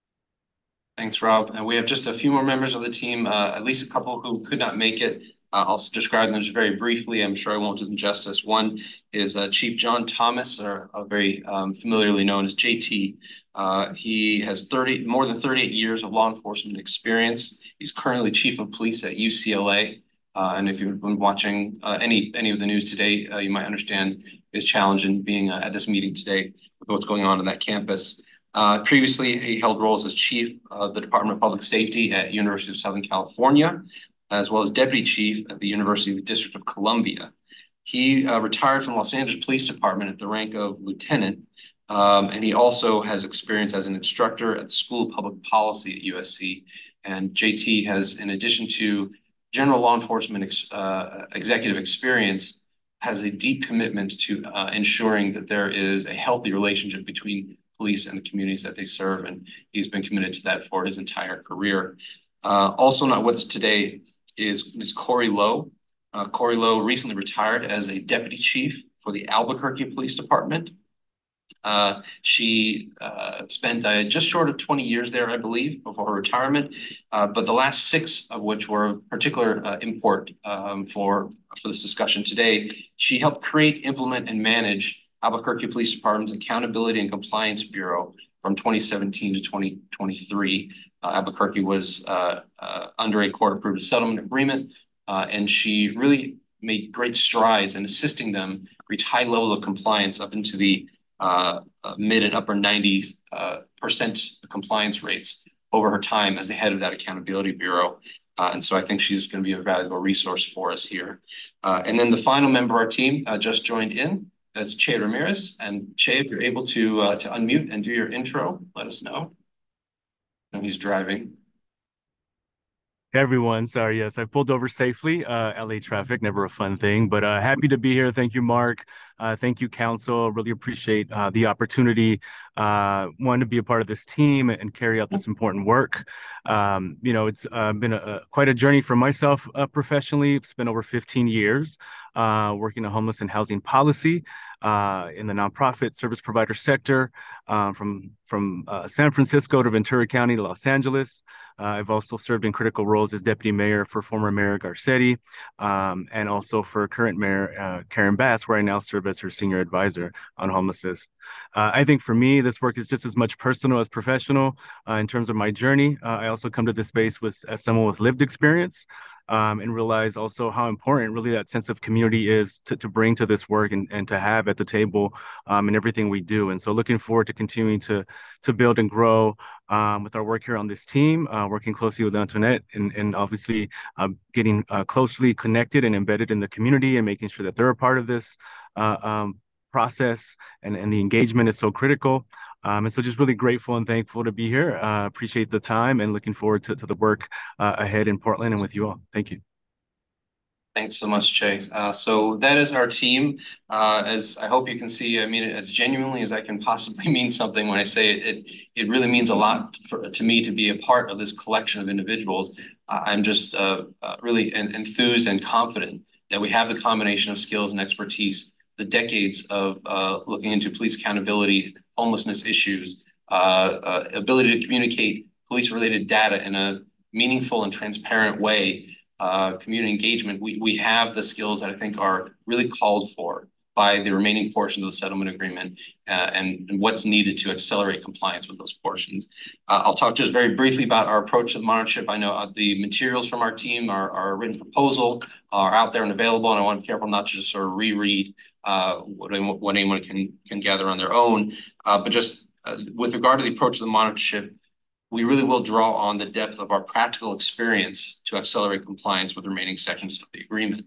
S20: Thanks, Rob. And we have just a few more members of the team, at least a couple who could not make it. I'll describe them just very briefly. I'm sure I won't do them justice. One is Chief John Thomas, or very familiarly known as JT. He has more than 38 years of law enforcement experience. He's currently Chief of Police at UCLA. And if you've been watching any of the news today, you might understand his challenge in being at this meeting today with what's going on in that campus. Previously, he held roles as Chief of the Department of Public Safety at University of Southern California, as well as Deputy Chief at the University of the District of Columbia. He retired from Los Angeles Police Department at the rank of lieutenant, and he also has experience as an instructor at the School of Public Policy at USC. And JT has, in addition to general law enforcement executive experience, has a deep commitment to ensuring that there is a healthy relationship between police and the communities that they serve, and he's been committed to that for his entire career. Also not with us today is Ms. Corey Lowe. Corey Lowe recently retired as a deputy chief for the Albuquerque Police Department. She spent just short of 20 years there, I believe, before her retirement, but the last 6 of which were of particular import for this discussion today. She helped create, implement, and manage Albuquerque Police Department's Accountability and Compliance Bureau from 2017 to 2023. Albuquerque was under a court-approved settlement agreement, and she really made great strides in assisting them reach high levels of compliance up into the mid and upper 90% compliance rates over her time as the head of that accountability bureau. And so I think she's going to be a valuable resource for us here. And then the final member of our team just joined in. That's Che Ramirez. And Che, if you're able to unmute and do your intro, let us know. I know he's driving.
S9: Hey everyone, sorry, yes, I pulled over safely. LA traffic, never a fun thing, but happy to be here. Thank you, Mark. Thank you, Council. Really appreciate the opportunity. Want to be a part of this team and carry out this important work. You know, it's been quite a journey for myself professionally. It's been over 15 years working in homeless and housing policy in the nonprofit service provider sector, from San Francisco to Ventura County to Los Angeles. I've also served in critical roles as deputy mayor for former Mayor Garcetti, and also for current Mayor Karen Bass, where I now serve as her senior advisor on homelessness. I think for me, this work is just as much personal as professional in terms of my journey. I also come to this space as someone with lived experience. And realize also how important really that sense of community is to bring to this work and to have at the table in everything we do. And so looking forward to continuing to build and grow with our work here on this team, working closely with Antoinette and obviously getting closely connected and embedded in the community and making sure that they're a part of this process and the engagement is so critical. And so just really grateful and thankful to be here. Appreciate the time and looking forward to the work ahead in Portland and with you all. Thank you.
S20: Thanks so much, Che. So that is our team. As I hope you can see, I mean it as genuinely as I can possibly mean something when I say it. It really means a lot to me to be a part of this collection of individuals. I'm just really enthused and confident that we have the combination of skills and expertise, the decades of looking into police accountability, homelessness issues, ability to communicate police-related data in a meaningful and transparent way, community engagement. We have the skills that I think are really called for by the remaining portions of the settlement agreement and what's needed to accelerate compliance with those portions. I'll talk just very briefly about our approach to the monitorship. I know the materials from our team, our written proposal are out there and available, and I want to be careful not to just sort of reread what anyone can gather on their own. But just with regard to the approach to the monitorship, we really will draw on the depth of our practical experience to accelerate compliance with the remaining sections of the agreement.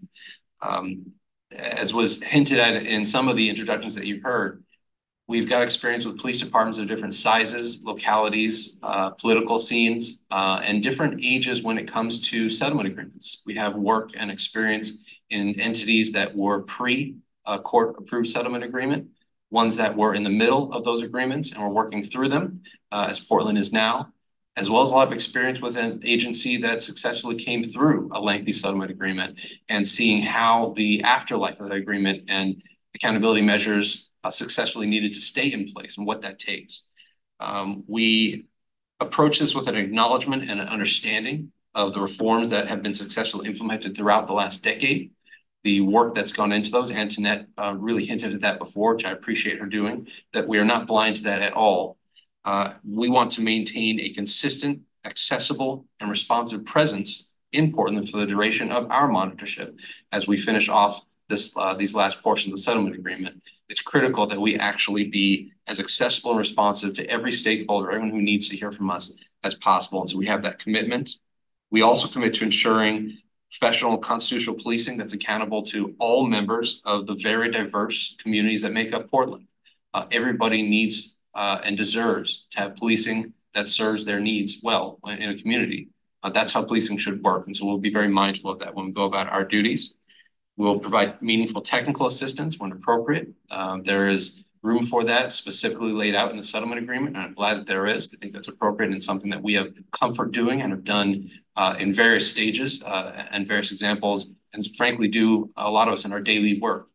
S20: As was hinted at in some of the introductions that you've heard, we've got experience with police departments of different sizes, localities, political scenes, and different ages when it comes to settlement agreements. We have work and experience in entities that were pre-court-approved settlement agreement, ones that were in the middle of those agreements and we're working through them, as Portland is now, as well as a lot of experience with an agency that successfully came through a lengthy settlement agreement and seeing how the afterlife of the agreement and accountability measures successfully needed to stay in place and what that takes. We approach this with an acknowledgement and an understanding of the reforms that have been successfully implemented throughout the last decade, the work that's gone into those. Antoinette really hinted at that before, which I appreciate her doing, that we are not blind to that at all. We want to maintain a consistent, accessible, and responsive presence in Portland for the duration of our monitorship as we finish off these last portions of the settlement agreement. It's critical that we actually be as accessible and responsive to every stakeholder, everyone who needs to hear from us as possible. And so we have that commitment. We also commit to ensuring professional constitutional policing that's accountable to all members of the very diverse communities that make up Portland. Everybody needs and deserves to have policing that serves their needs well in a community. That's how policing should work. And so we'll be very mindful of that when we go about our duties. We'll provide meaningful technical assistance when appropriate. There is room for that specifically laid out in the settlement agreement, and I'm glad that there is. I think that's appropriate and something that we have comfort doing and have done in various stages and various examples, and frankly do a lot of us in our daily work.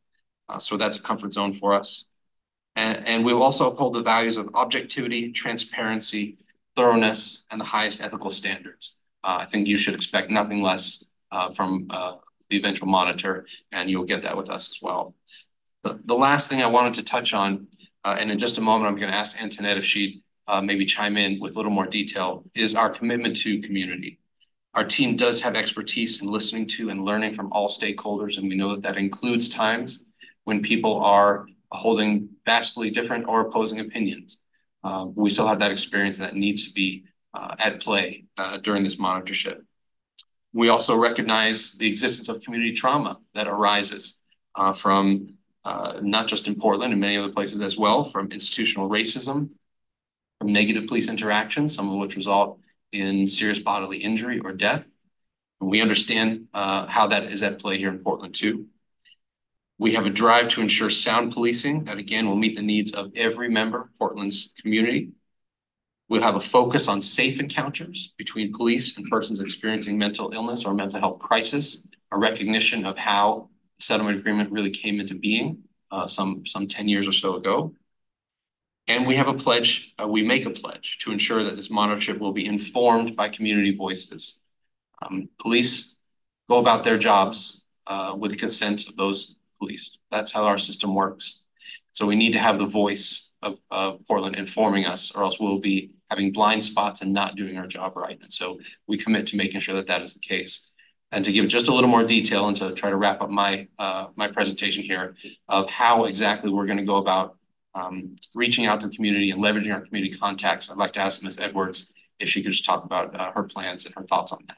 S20: So that's a comfort zone for us. And we will also uphold the values of objectivity, transparency, thoroughness, and the highest ethical standards. I think you should expect nothing less from the eventual monitor, and you'll get that with us as well. The last thing I wanted to touch on, and in just a moment, I'm going to ask Antoinette if she'd maybe chime in with a little more detail, is our commitment to community. Our team does have expertise in listening to and learning from all stakeholders, and we know that that includes times when people are holding vastly different or opposing opinions. We still have that experience that needs to be at play during this monitorship. We also recognize the existence of community trauma that arises from not just in Portland and many other places as well, from institutional racism, from negative police interactions, some of which result in serious bodily injury or death. And we understand how that is at play here in Portland too. We have a drive to ensure sound policing that, again, will meet the needs of every member of Portland's community. We'll have a focus on safe encounters between police and persons experiencing mental illness or mental health crisis, a recognition of how the settlement agreement really came into being some 10 years or so ago. And we have a pledge, we make a pledge to ensure that this monitorship will be informed by community voices. Police go about their jobs with the consent of those police. That's how our system works. So we need to have the voice of Portland informing us, or else we'll be having blind spots and not doing our job right. And so we commit to making sure that that is the case. And to give just a little more detail and to try to wrap up my my presentation here of how exactly we're going to go about reaching out to the community and leveraging our community contacts, I'd like to ask Ms. Edwards if she could just talk about her plans and her thoughts on that.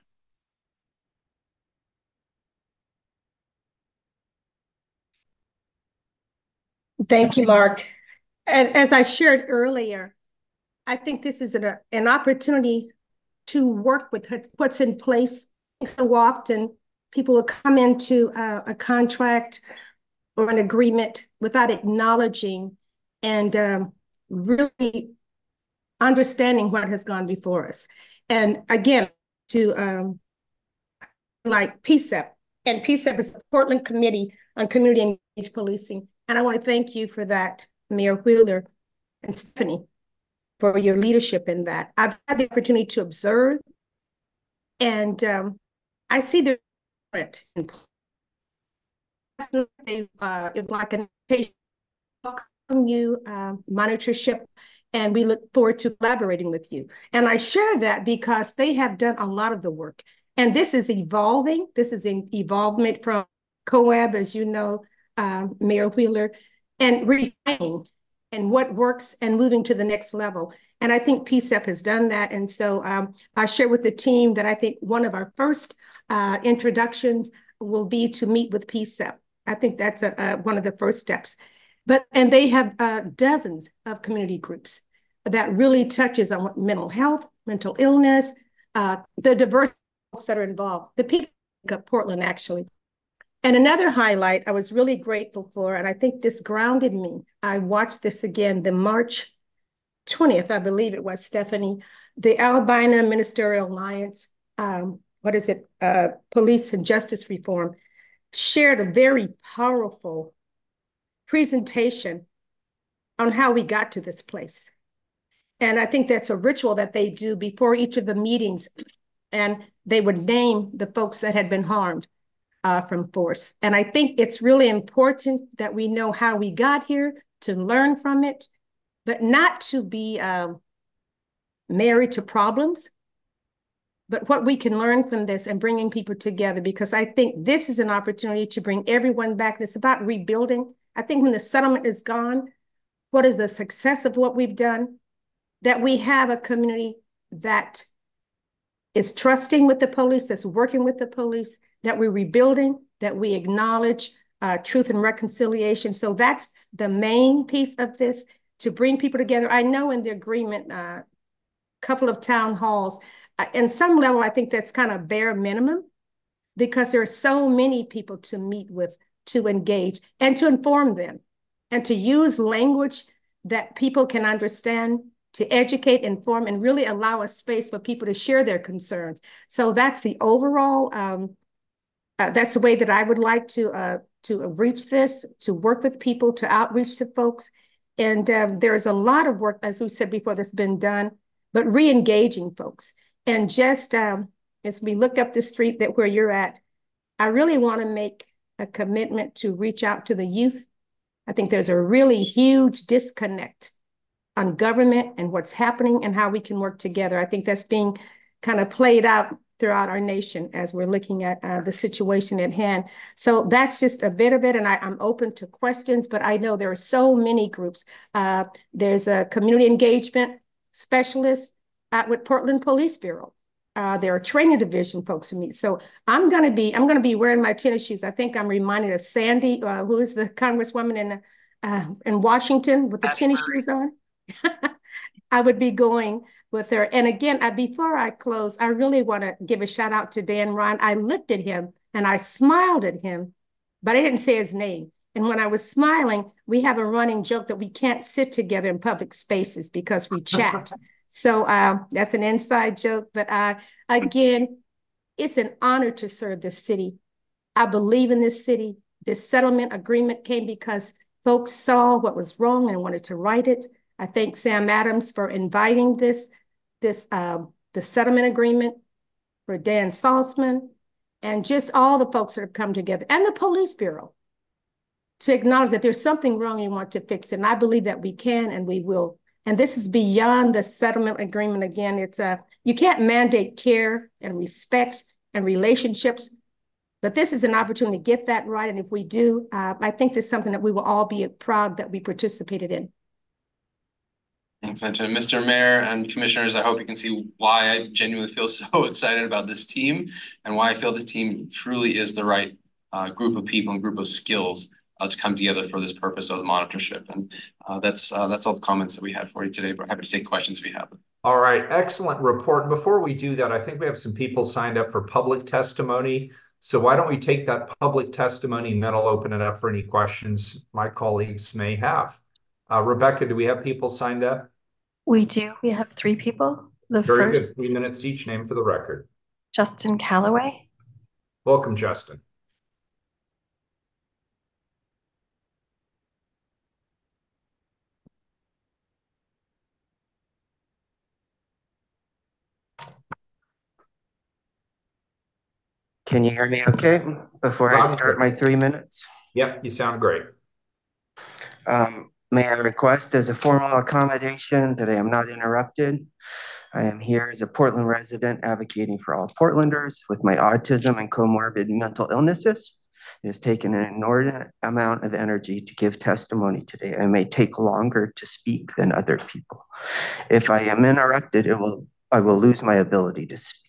S22: Thank you, Mark. And as I shared earlier, I think this is an opportunity to work with what's in place. So often people will come into a contract or an agreement without acknowledging and really understanding what has gone before us. And again, to like PSEP, and PSEP is the Portland Committee on Community Engaged Policing. And I want to thank you for that, Mayor Wheeler and Stephanie, for your leadership in that. I've had the opportunity to observe, and I see the different. It's like an invitation from you, monitorship, and we look forward to collaborating with you. And I share that because they have done a lot of the work. And this is evolving. This is an evolvement from COAB, as you know, Mayor Wheeler, and refining and what works and moving to the next level. And I think PSEP has done that. And so I share with the team that I think one of our first introductions will be to meet with PSEP. I think that's one of the first steps. And they have dozens of community groups that really touches on mental health, mental illness, the diverse folks that are involved, the people of Portland, actually. And another highlight I was really grateful for, and I think this grounded me. I watched this again, the March 20th, I believe it was, Stephanie, the Albina Ministerial Alliance, Police and Justice Reform, shared a very powerful presentation on how we got to this place. And I think that's a ritual that they do before each of the meetings, and they would name the folks that had been harmed from force. And I think it's really important that we know how we got here, to learn from it, but not to be married to problems, but what we can learn from this and bringing people together, because I think this is an opportunity to bring everyone back. And it's about rebuilding. I think when the settlement is gone, what is the success of what we've done? That we have a community that is trusting with the police, that's working with the police, that we're rebuilding, that we acknowledge truth and reconciliation. So that's the main piece of this, to bring people together. I know in the agreement, couple of town halls, in some level, I think that's kind of bare minimum, because there are so many people to meet with, to engage, and to inform them, and to use language that people can understand, to educate, inform, and really allow a space for people to share their concerns. So that's the overall, that's the way that I would like to to reach this, to work with people, to outreach to folks. And there's a lot of work, as we said before, that's been done, but re-engaging folks. And just as we look up the street that where you're at, I really want to make a commitment to reach out to the youth. I think there's a really huge disconnect on government and what's happening and how we can work together. I think that's being kind of played out throughout our nation as we're looking at the situation at hand. So that's just a bit of it, and I'm open to questions, but I know there are so many groups. There's a community engagement specialist with Portland Police Bureau. There are training division folks who meet. So I'm gonna be wearing my tennis shoes. I think I'm reminded of Sandy, who is the congresswoman in Washington with the tennis shoes on. I would be going with her. And again, before I close, I really want to give a shout out to Dan Ryan. I looked at him and I smiled at him, but I didn't say his name. And when I was smiling, we have a running joke that we can't sit together in public spaces because we chat. So that's an inside joke. But again, it's an honor to serve this city. I believe in this city. This settlement agreement came because folks saw what was wrong and wanted to right it. I thank Sam Adams for inviting the settlement agreement, for Dan Salzman, and just all the folks that have come together, and the Police Bureau, to acknowledge that there's something wrong and want to fix it. And I believe that we can and we will. And this is beyond the settlement agreement. Again, it's you can't mandate care and respect and relationships, but this is an opportunity to get that right. And if we do, I think this is something that we will all be proud that we participated in.
S20: Thanks, Mr. Mayor and Commissioners. I hope you can see why I genuinely feel so excited about this team and why I feel this team truly is the right group of people and group of skills to come together for this purpose of the monitorship. And that's all the comments that we had for you today, but happy to take questions if you have them.
S1: All right, excellent report. Before we do that, I think we have some people signed up for public testimony. So why don't we take that public testimony and then I'll open it up for any questions my colleagues may have. Rebecca, do we have people signed up?
S2: We do. We have 3 people. The
S1: Very
S2: first,
S1: good. 3 minutes each. Name for the record.
S2: Justin Calloway.
S1: Welcome, Justin.
S10: Can you hear me okay before I start my 3 minutes?
S1: Yep, you sound great.
S10: May I request as a formal accommodation that I am not interrupted? I am here as a Portland resident advocating for all Portlanders with my autism and comorbid mental illnesses. It has taken an inordinate amount of energy to give testimony today. I may take longer to speak than other people. If I am interrupted, I will lose my ability to speak.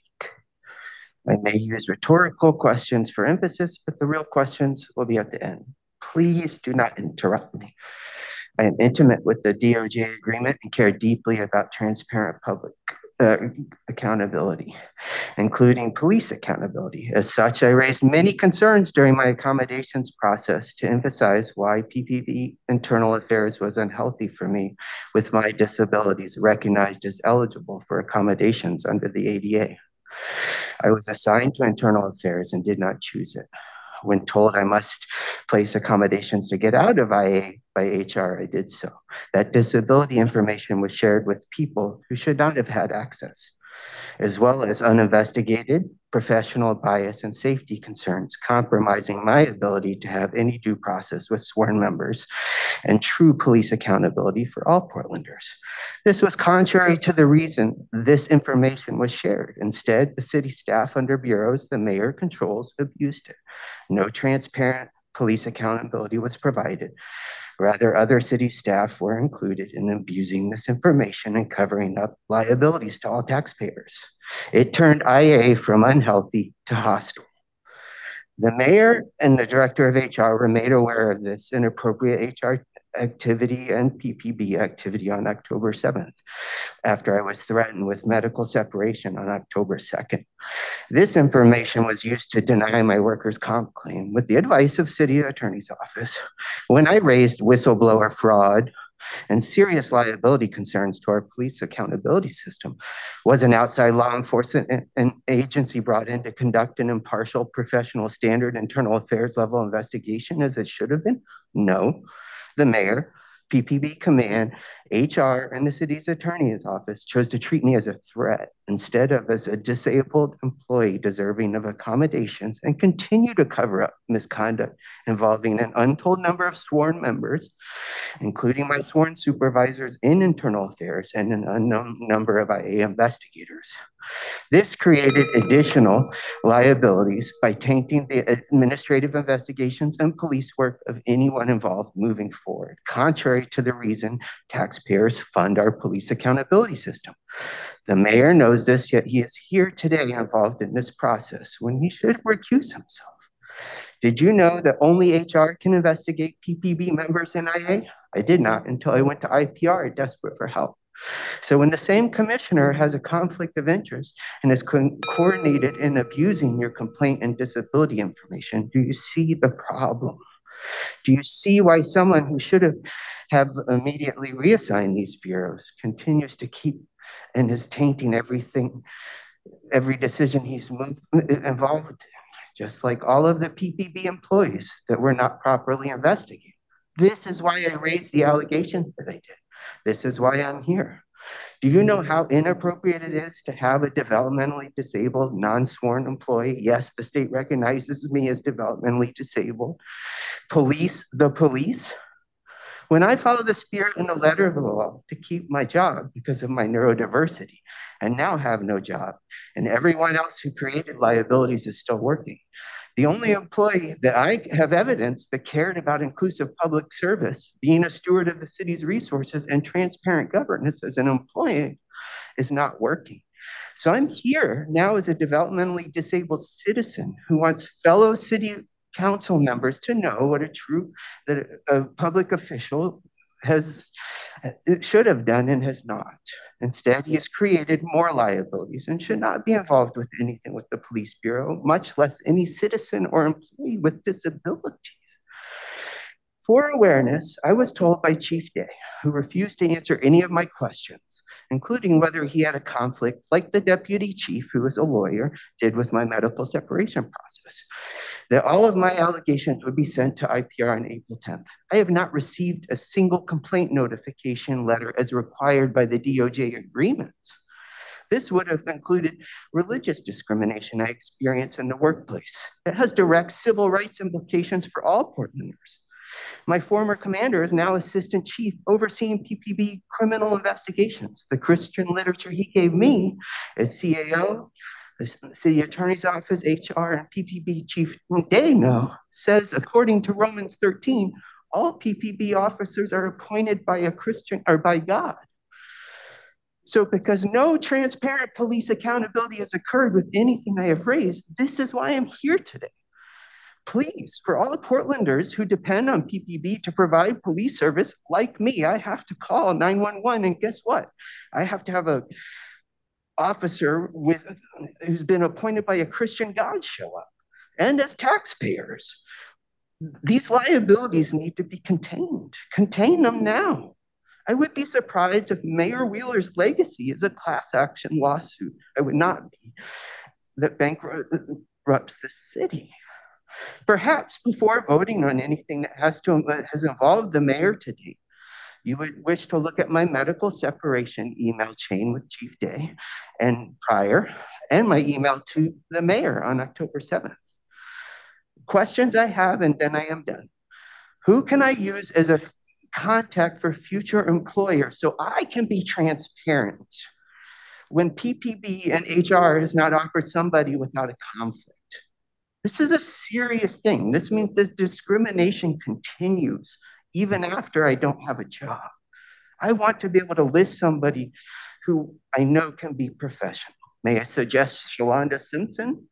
S10: I may use rhetorical questions for emphasis, but the real questions will be at the end. Please do not interrupt me. I am intimate with the DOJ agreement and care deeply about transparent public accountability, including police accountability. As such, I raised many concerns during my accommodations process to emphasize why PPB Internal Affairs was unhealthy for me with my disabilities recognized as eligible for accommodations under the ADA. I was assigned to Internal Affairs and did not choose it. When told I must place accommodations to get out of IA by HR, I did so. That disability information was shared with people who should not have had access, as well as uninvestigated professional bias and safety concerns, compromising my ability to have any due process with sworn members and true police accountability for all Portlanders. This was contrary to the reason this information was shared. Instead, the city staff under bureaus the mayor controls abused it. No transparent police accountability was provided. Rather, other city staff were included in abusing this information and covering up liabilities to all taxpayers. It turned IA from unhealthy to hostile. The mayor and the director of HR were made aware of this inappropriate HR activity and PPB activity on October 7th, after I was threatened with medical separation on October 2nd. This information was used to deny my workers' comp claim with the advice of city attorney's office. When I raised whistleblower fraud and serious liability concerns to our police accountability system. Was an outside law enforcement agency brought in to conduct an impartial, professional, standard internal affairs level investigation as it should have been? No. The mayor, PPB command, HR, and the city's attorney's office chose to treat me as a threat instead of as a disabled employee deserving of accommodations, and continue to cover up misconduct involving an untold number of sworn members, including my sworn supervisors in internal affairs and an unknown number of IA investigators. This created additional liabilities by tainting the administrative investigations and police work of anyone involved moving forward, contrary to the reason taxpayers fund our police accountability system. The mayor knows this, yet he is here today involved in this process when he should recuse himself. Did you know that only HR can investigate PPB members in IA? I did not until I went to IPR desperate for help. So when the same commissioner has a conflict of interest and is coordinated in abusing your complaint and disability information, do you see the problem? Do you see why someone who should have immediately reassigned these bureaus continues to keep and is tainting everything, every decision he's involved in, just like all of the PPB employees that were not properly investigated? This is why I raised the allegations that I did. This is why I'm here. Do you know how inappropriate it is to have a developmentally disabled, non-sworn employee? Yes, the state recognizes me as developmentally disabled. The police. When I follow the spirit and the letter of the law to keep my job because of my neurodiversity and now have no job, and everyone else who created liabilities is still working, the only employee that I have evidence that cared about inclusive public service, being a steward of the city's resources and transparent governance as an employee, is not working. So I'm here now as a developmentally disabled citizen who wants fellow city council members to know what a public official should have done and has not. Instead, he has created more liabilities and should not be involved with anything with the police bureau, much less any citizen or employee with disabilities. For awareness, I was told by Chief Day, who refused to answer any of my questions, including whether he had a conflict like the deputy chief, who is a lawyer, did with my medical separation process, that all of my allegations would be sent to IPR on April 10th. I have not received a single complaint notification letter as required by the DOJ agreement. This would have included religious discrimination I experienced in the workplace. It has direct civil rights implications for all Portlanders. My former commander is now assistant chief overseeing PPB criminal investigations. The Christian literature he gave me as CAO, the city attorney's office, HR, and PPB chief Day says, according to Romans 13, all PPB officers are appointed by a Christian or by God. So because no transparent police accountability has occurred with anything I have raised, this is why I'm here today. Please, for all Portlanders who depend on PPB to provide police service, like me, I have to call 911, and guess what? I have to have an officer who's been appointed by a Christian God show up, and as taxpayers. These liabilities need to be contained. Contain them now. I would be surprised if Mayor Wheeler's legacy is a class action lawsuit. I would not be. That bankrupts the city. Perhaps before voting on anything that has involved the mayor today, you would wish to look at my medical separation email chain with Chief Day and prior, and my email to the mayor on October 7th. Questions I have, and then I am done. Who can I use as a contact for future employers so I can be transparent when PPB and HR has not offered somebody without a conflict? This is a serious thing. This means that discrimination continues even after I don't have a job. I want to be able to list somebody who I know can be professional. May I suggest Shalonda Simpson?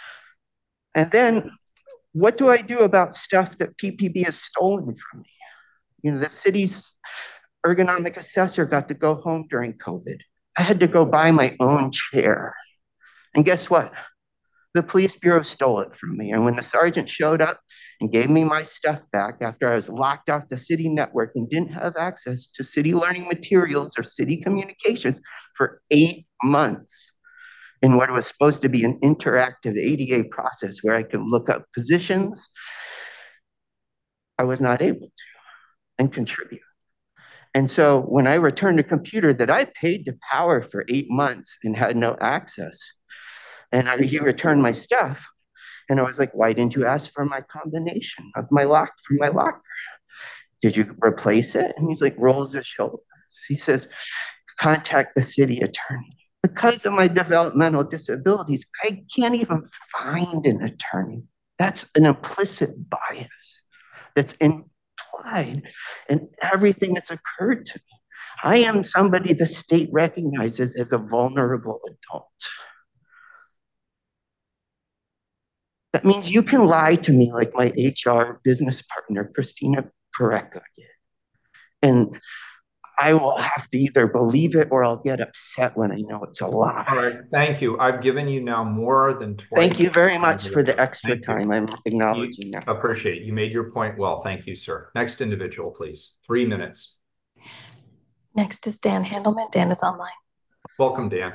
S10: And then what do I do about stuff that PPB has stolen from me? You know, the city's ergonomic assessor got to go home during COVID. I had to go buy my own chair. And guess what? The police bureau stole it from me. And when the sergeant showed up and gave me my stuff back after I was locked off the city network and didn't have access to city learning materials or city communications for 8 months in what was supposed to be an interactive ADA process where I could look up positions, I was not able to and contribute. And so when I returned a computer that I paid to power for 8 months and had no access, and he returned my stuff, and I was like, why didn't you ask for my combination of my lock from my locker? Did you replace it? And he's like, rolls his shoulders. He says, contact the city attorney. Because of my developmental disabilities, I can't even find an attorney. That's an implicit bias that's implied in everything that's occurred to me. I am somebody the state recognizes as a vulnerable adult. That means you can lie to me like my HR business partner, Christina Pareca, did. And I will have to either believe it or I'll get upset when I know it's a lie.
S1: All right, thank you. I've given you now more than twice.
S10: Thank you very much for the extra time. I'm acknowledging that.
S1: Appreciate it. You made your point well. Thank you, sir. Next individual, please. 3 minutes.
S2: Next is Dan Handelman. Dan is online.
S1: Welcome, Dan.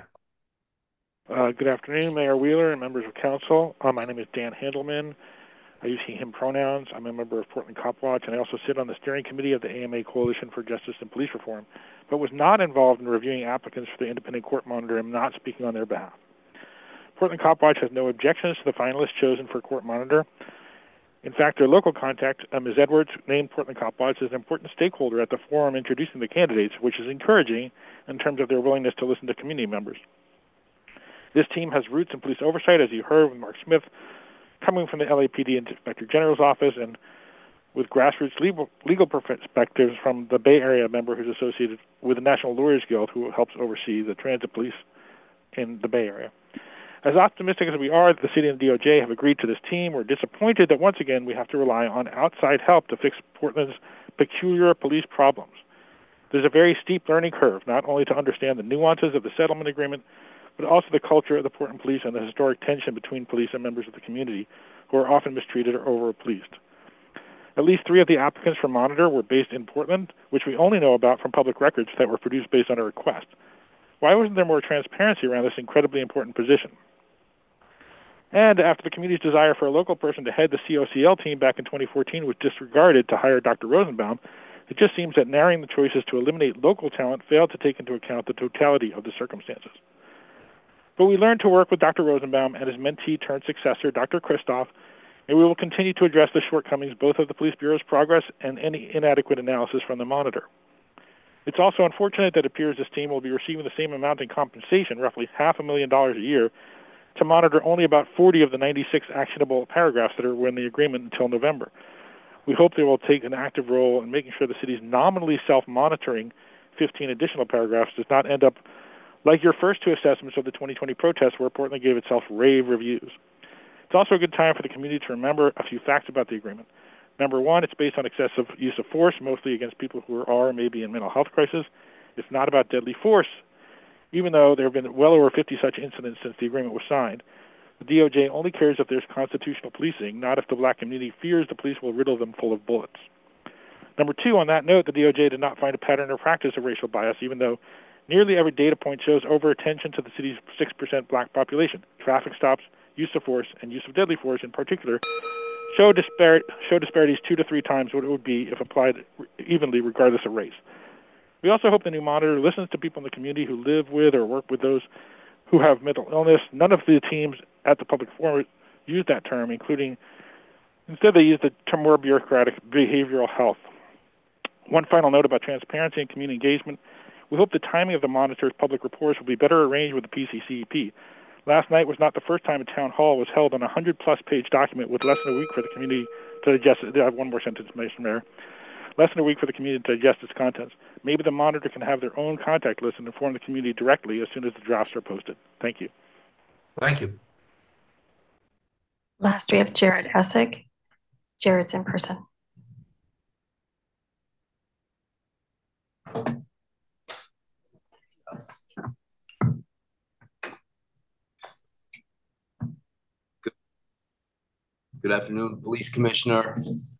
S11: Good afternoon, Mayor Wheeler and members of council. My name is Dan Handelman. I use he, him pronouns. I'm a member of Portland Cop Watch, and I also sit on the steering committee of the AMA Coalition for Justice and Police Reform, but was not involved in reviewing applicants for the independent court monitor and not speaking on their behalf. Portland Cop Watch has no objections to the finalists chosen for court monitor. In fact, their local contact, Ms. Edwards, named Portland Cop Watch as an important stakeholder at the forum introducing the candidates, which is encouraging in terms of their willingness to listen to community members. This team has roots in police oversight, as you heard with Mark Smith, coming from the LAPD Inspector General's office, and with grassroots legal perspectives from the Bay Area member who's associated with the National Lawyers Guild, who helps oversee the transit police in the Bay Area. As optimistic as we are that the city and the DOJ have agreed to this team, we're disappointed that once again we have to rely on outside help to fix Portland's peculiar police problems. There's a very steep learning curve, not only to understand the nuances of the settlement agreement, but also the culture of the Portland police and the historic tension between police and members of the community who are often mistreated or over-policed. At least 3 of the applicants for monitor were based in Portland, which we only know about from public records that were produced based on a request. Why wasn't there more transparency around this incredibly important position? And after the community's desire for a local person to head the COCL team back in 2014 was disregarded to hire Dr. Rosenbaum, it just seems that narrowing the choices to eliminate local talent failed to take into account the totality of the circumstances. But we learned to work with Dr. Rosenbaum and his mentee-turned-successor, Dr. Christoph, and we will continue to address the shortcomings both of the Police Bureau's progress and any inadequate analysis from the monitor. It's also unfortunate that it appears this team will be receiving the same amount in compensation, roughly $500,000 a year, to monitor only about 40 of the 96 actionable paragraphs that are in the agreement until November. We hope they will take an active role in making sure the city's nominally self-monitoring 15 additional paragraphs does not end up like your first 2 assessments of the 2020 protests where Portland gave itself rave reviews. It's also a good time for the community to remember a few facts about the agreement. Number 1, it's based on excessive use of force, mostly against people who are or may be in mental health crisis. It's not about deadly force, even though there have been well over 50 such incidents since the agreement was signed. The DOJ only cares if there's constitutional policing, not if the black community fears the police will riddle them full of bullets. Number 2, on that note, the DOJ did not find a pattern or practice of racial bias, even though nearly every data point shows over-attention to the city's 6% black population. Traffic stops, use of force, and use of deadly force in particular show disparities 2 to 3 times what it would be if applied evenly regardless of race. We also hope the new monitor listens to people in the community who live with or work with those who have mental illness. None of the teams at the public forum use that term, instead they use the term more bureaucratic, behavioral health. One final note about transparency and community engagement. We hope the timing of the monitor's public reports will be better arranged with the PCCEP. Last night was not the first time a town hall was held on a 100-plus page document with less than a week for the community to digest it. I have one more sentence, Mr. Mayor. Less than a week for the community to digest its contents. Maybe the monitor can have their own contact list and inform the community directly as soon as the drafts are posted. Thank you.
S1: Thank you.
S2: Last, we have Jared Essig. Jared's in person.
S12: Good afternoon, Police Commissioner,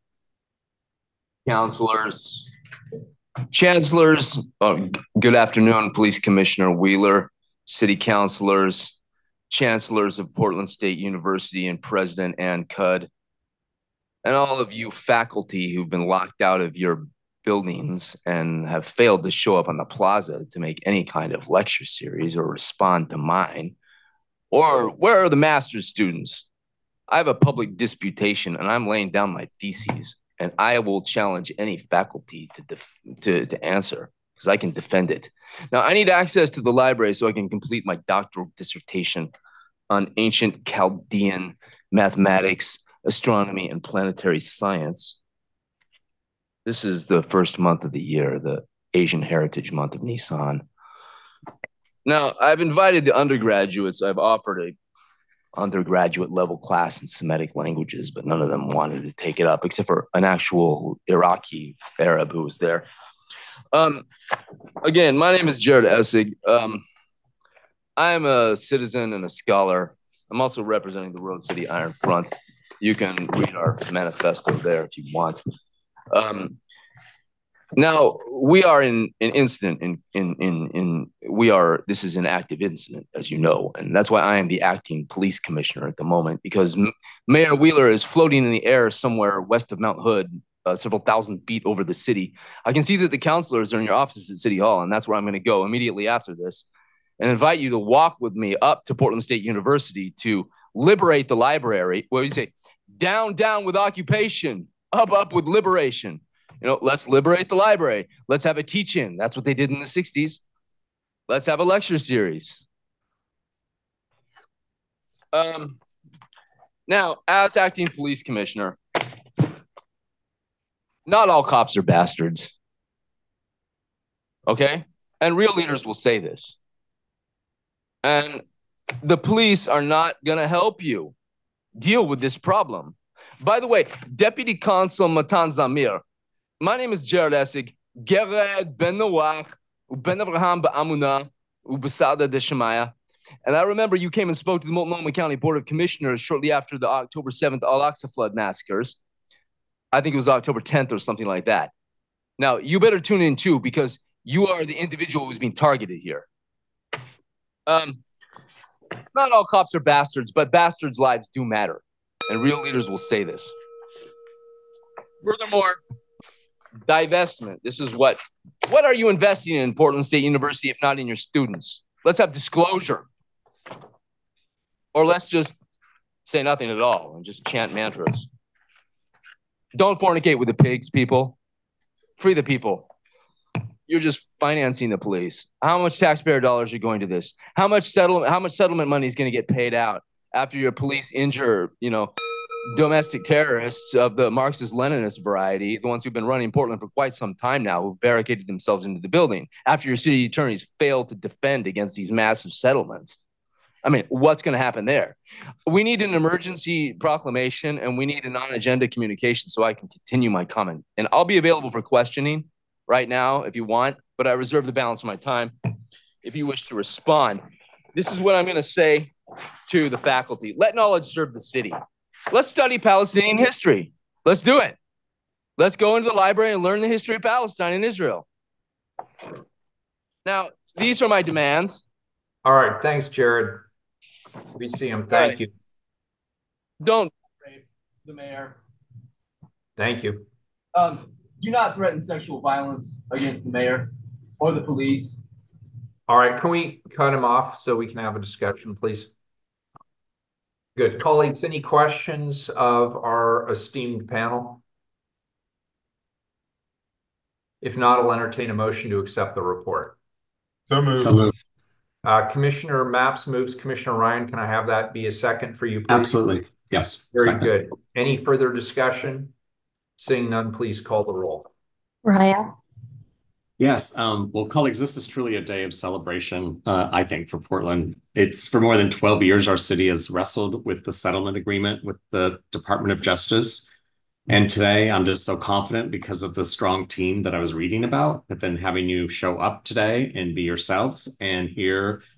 S12: counselors, chancellors. Good afternoon, Police Commissioner Wheeler, city councilors, chancellors of Portland State University, and President Ann Cudd, and all of you faculty who've been locked out of your buildings and have failed to show up on the plaza to make any kind of lecture series or respond to mine. Or where are the master's students? I have a public disputation and I'm laying down my theses, and I will challenge any faculty to answer because I can defend it. Now, I need access to the library so I can complete my doctoral dissertation on ancient Chaldean mathematics, astronomy, and planetary science. This is the first month of the year, the Asian Heritage Month of Nisan. Now, I've invited the undergraduates. I've offered a undergraduate level class in Semitic languages, but none of them wanted to take it up except for an actual Iraqi Arab who was there. Again, my name is Jared Essig. I'm a citizen and a scholar. I'm also representing the Road City Iron Front. You can read our manifesto there if you want. Now, we are in an incident this is an active incident, as you know, and that's why I am the acting police commissioner at the moment, because Mayor Wheeler is floating in the air somewhere west of Mount Hood, several thousand feet over the city. I can see that the counselors are in your offices at City Hall, and that's where I'm going to go immediately after this, and invite you to walk with me up to Portland State University to liberate the library. What do you say? Down, down with occupation, up with liberation. You know, let's liberate the library. Let's have a teach-in. That's what they did in the 60s. Let's have a lecture series. Now, as acting police commissioner, not all cops are bastards. Okay? And real leaders will say this. And the police are not going to help you deal with this problem. By the way, Deputy Consul Matan Zamir, my name is Jared Essig, Gered Ben Noach, Ben Abraham Ba'amuna, Ubasada de Shemaya. And I remember you came and spoke to the Multnomah County Board of Commissioners shortly after the October 7th Al-Aqsa flood massacres. I think it was October 10th or something like that. Now, you better tune in too, because you are the individual who's being targeted here. Not all cops are bastards, but bastards' lives do matter. And real leaders will say this. Furthermore, divestment. This is what are you investing in Portland State University if not in your students? Let's have disclosure. Or let's just say nothing at all and just chant mantras. Don't fornicate with the pigs, people. Free the people. You're just financing the police. How much taxpayer dollars are going to this? How much settlement money is going to get paid out after your police injure, domestic terrorists of the Marxist-Leninist variety, the ones who've been running Portland for quite some time now, who've barricaded themselves into the building after your city attorneys failed to defend against these massive settlements? I mean, what's going to happen there? We need an emergency proclamation and we need a non-agenda communication so I can continue my comment. And I'll be available for questioning right now if you want, but I reserve the balance of my time if you wish to respond. This is what I'm going to say to the faculty. Let knowledge serve the city. Let's study Palestinian history. Let's do it. Let's go into the library and learn the history of Palestine and Israel. Now, these are my demands.
S1: All right. Thanks, Jared. We see him. Thank you.
S12: Don't rape the mayor.
S1: Thank you.
S12: Do not threaten sexual violence against the mayor or the police.
S1: All right. Can we cut him off so we can have a discussion, please? Good. Colleagues, any questions of our esteemed panel? If not, I'll entertain a motion to accept the report.
S3: So moved.
S7: So moved.
S1: Commissioner Mapps moves. Commissioner Ryan, can I have that be a second for you, please?
S7: Absolutely. Yes.
S1: Very
S7: Second.
S1: good. Any further discussion? Seeing none, please call the roll.
S2: Ryan.
S7: Yes. Well, colleagues, this is truly a day of celebration, I think, for Portland. It's for more than 12 years, our city has wrestled with the settlement agreement with the Department of Justice. And today I'm just so confident because of the strong team that I was reading about, but then having you show up today and be yourselves and hear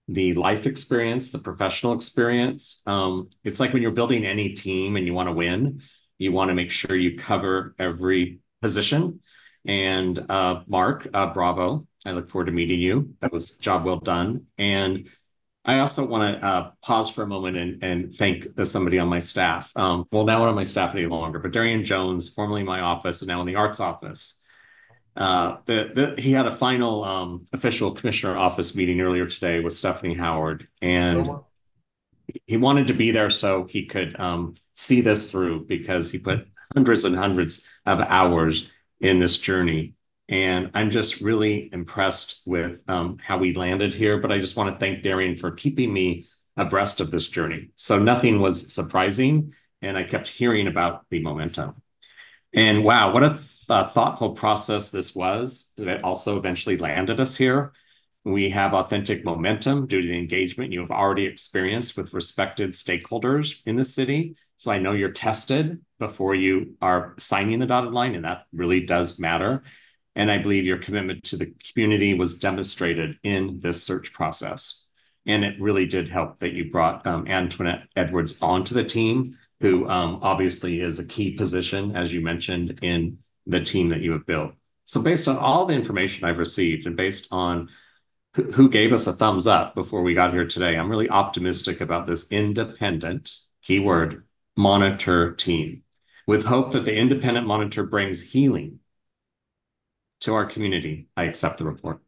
S7: the life experience, the professional experience. It's like when you're building any team and you want to win, you want to make sure you cover every position. And Mark, bravo. I look forward to meeting you. That was a job well done. And I also want to pause for a moment and thank somebody on my staff. Well, now not on my staff any longer, but Darian Jones, formerly in my office and now in the arts office. He had a final official commissioner office meeting earlier today with Stephanie Howard, and he wanted to be there so he could see this through, because he put hundreds and hundreds of hours in this journey. And I'm just really impressed with how we landed here. But I just want to thank Darian for keeping me abreast of this journey. So nothing was surprising, and I kept hearing about the momentum. And wow, what a thoughtful process this was that also eventually landed us here. We have authentic momentum due to the engagement you have already experienced with respected stakeholders in the city. So I know you're tested before you are signing the dotted line, and that really does matter. And I believe your commitment to the community was demonstrated in this search process. And it really did help that you brought Antoinette Edwards onto the team, who obviously is a key position, as you mentioned, in the team that you have built. So based on all the information I've received and based on who gave us a thumbs up before we got here today, I'm really optimistic about this independent, keyword, monitor team, with hope that the independent monitor brings healing to our community. I accept the report.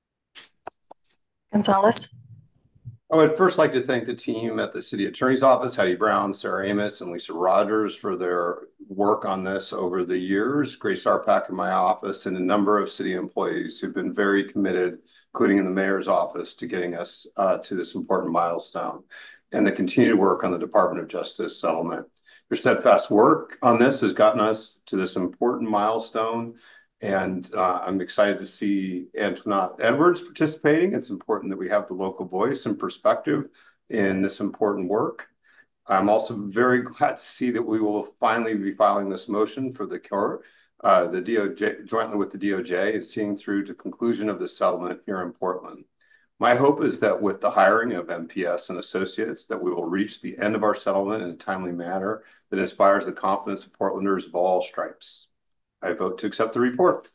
S2: Gonzalez.
S4: I would first like to thank the team at the City Attorney's Office, Heidi Brown, Sarah Amos, and Lisa Rogers for their work on this over the years, Grace Arpak in my office, and a number of city employees who've been very committed, including in the mayor's office, to getting us to this important milestone, and the continued work on the Department of Justice settlement. Your steadfast work on this has gotten us to this important milestone. And I'm excited to see Antoinette Edwards participating. It's important that we have the local voice and perspective in this important work. I'm also very glad to see that we will finally be filing this motion for the court, the DOJ, jointly with the DOJ, and seeing through to conclusion of the settlement here in Portland. My hope is that with the hiring of MPS and Associates, that we will reach the end of our settlement in a timely manner that inspires the confidence of Portlanders of all stripes. I vote to accept the report.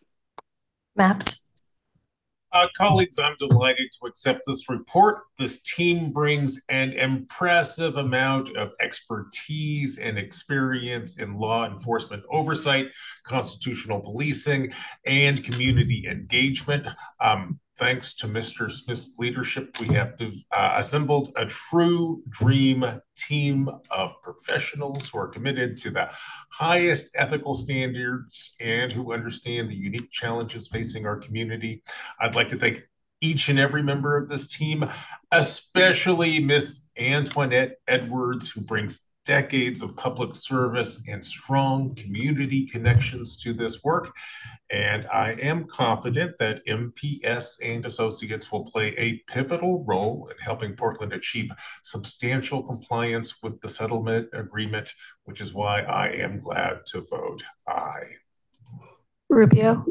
S2: Maps.
S3: Colleagues, I'm delighted to accept this report. This team brings an impressive amount of expertise and experience in law enforcement oversight, constitutional policing, and community engagement. Thanks to Mr. Smith's leadership, we have assembled a true dream team of professionals who are committed to the highest ethical standards and who understand the unique challenges facing our community. I'd like to thank each and every member of this team, especially Miss Antoinette Edwards, who brings decades of public service and strong community connections to this work. And I am confident that MPS and Associates will play a pivotal role in helping Portland achieve substantial compliance with the settlement agreement, which is why I am glad to vote aye.
S2: Rubio.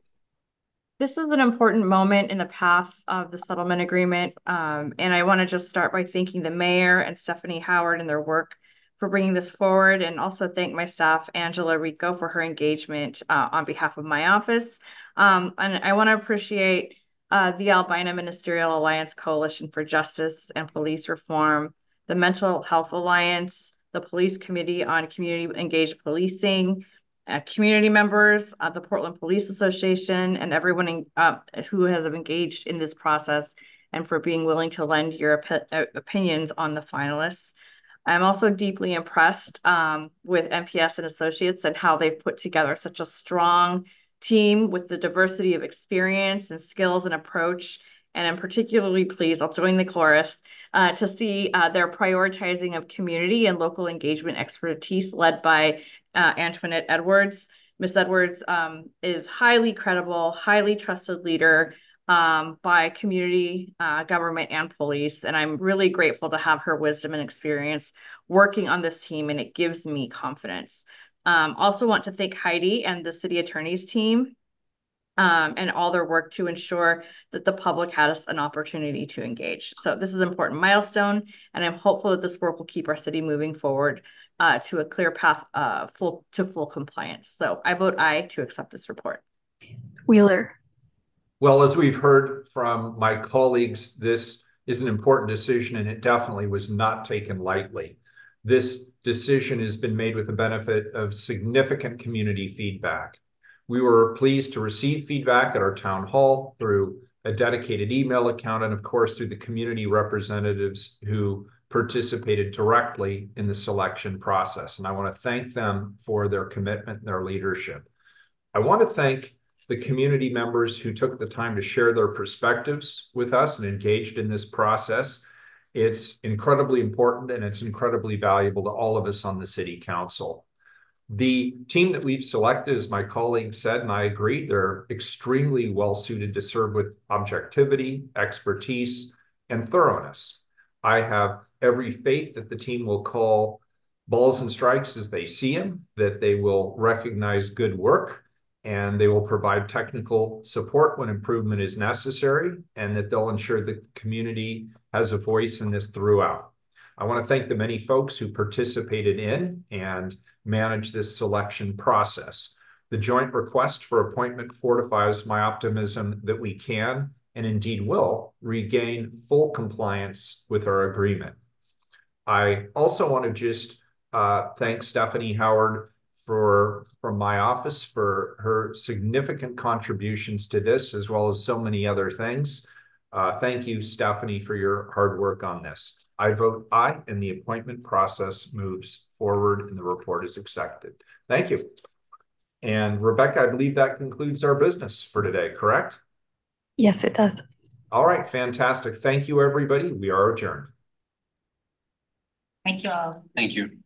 S13: This is an important moment in the path of the settlement agreement. And I want to just start by thanking the mayor and Stephanie Howard and their work for bringing this forward, and also thank my staff, Angela Rico, for her engagement on behalf of my office. And I want to appreciate the Albina Ministerial Alliance Coalition for Justice and Police Reform, the Mental Health Alliance, the Police Committee on Community Engaged Policing, community members, the Portland Police Association, and everyone who has engaged in this process, and for being willing to lend your opinions on the finalists. I'm also deeply impressed with MPS and Associates and how they've put together such a strong team with the diversity of experience and skills and approach. And I'm particularly pleased, I'll join the chorus, to see their prioritizing of community and local engagement expertise led by Antoinette Edwards. Ms. Edwards is highly credible, highly trusted leader by community, government, and police. And I'm really grateful to have her wisdom and experience working on this team, and it gives me confidence. Also want to thank Heidi and the city attorney's team and all their work to ensure that the public has an opportunity to engage. So this is an important milestone, and I'm hopeful that this work will keep our city moving forward to a clear path to full compliance. So I vote aye to accept this report.
S2: Wheeler.
S1: Well, as we've heard from my colleagues, this is an important decision, and it definitely was not taken lightly. This decision has been made with the benefit of significant community feedback. We were pleased to receive feedback at our town hall through a dedicated email account, and of course through the community representatives who participated directly in the selection process. And I want to thank them for their commitment and their leadership. I want to thank the community members who took the time to share their perspectives with us and engaged in this process. It's incredibly important, and it's incredibly valuable to all of us on the city council. The team that we've selected, as my colleague said, and I agree, they're extremely well suited to serve with objectivity, expertise, and thoroughness. I have every faith that the team will call balls and strikes as they see them, that they will recognize good work, and they will provide technical support when improvement is necessary, and that they'll ensure that the community has a voice in this throughout. I want to thank the many folks who participated in and managed this selection process. The joint request for appointment fortifies my optimism that we can, and indeed will, regain full compliance with our agreement. I also want to just thank Stephanie Howard from my office for her significant contributions to this, as well as so many other things. Thank you, Stephanie, for your hard work on this. I vote aye, and the appointment process moves forward and the report is accepted. Thank you. And Rebecca, I believe that concludes our business for today, correct?
S2: Yes, it does.
S1: All right, fantastic. Thank you, everybody. We are adjourned.
S19: Thank you all.
S20: Thank you.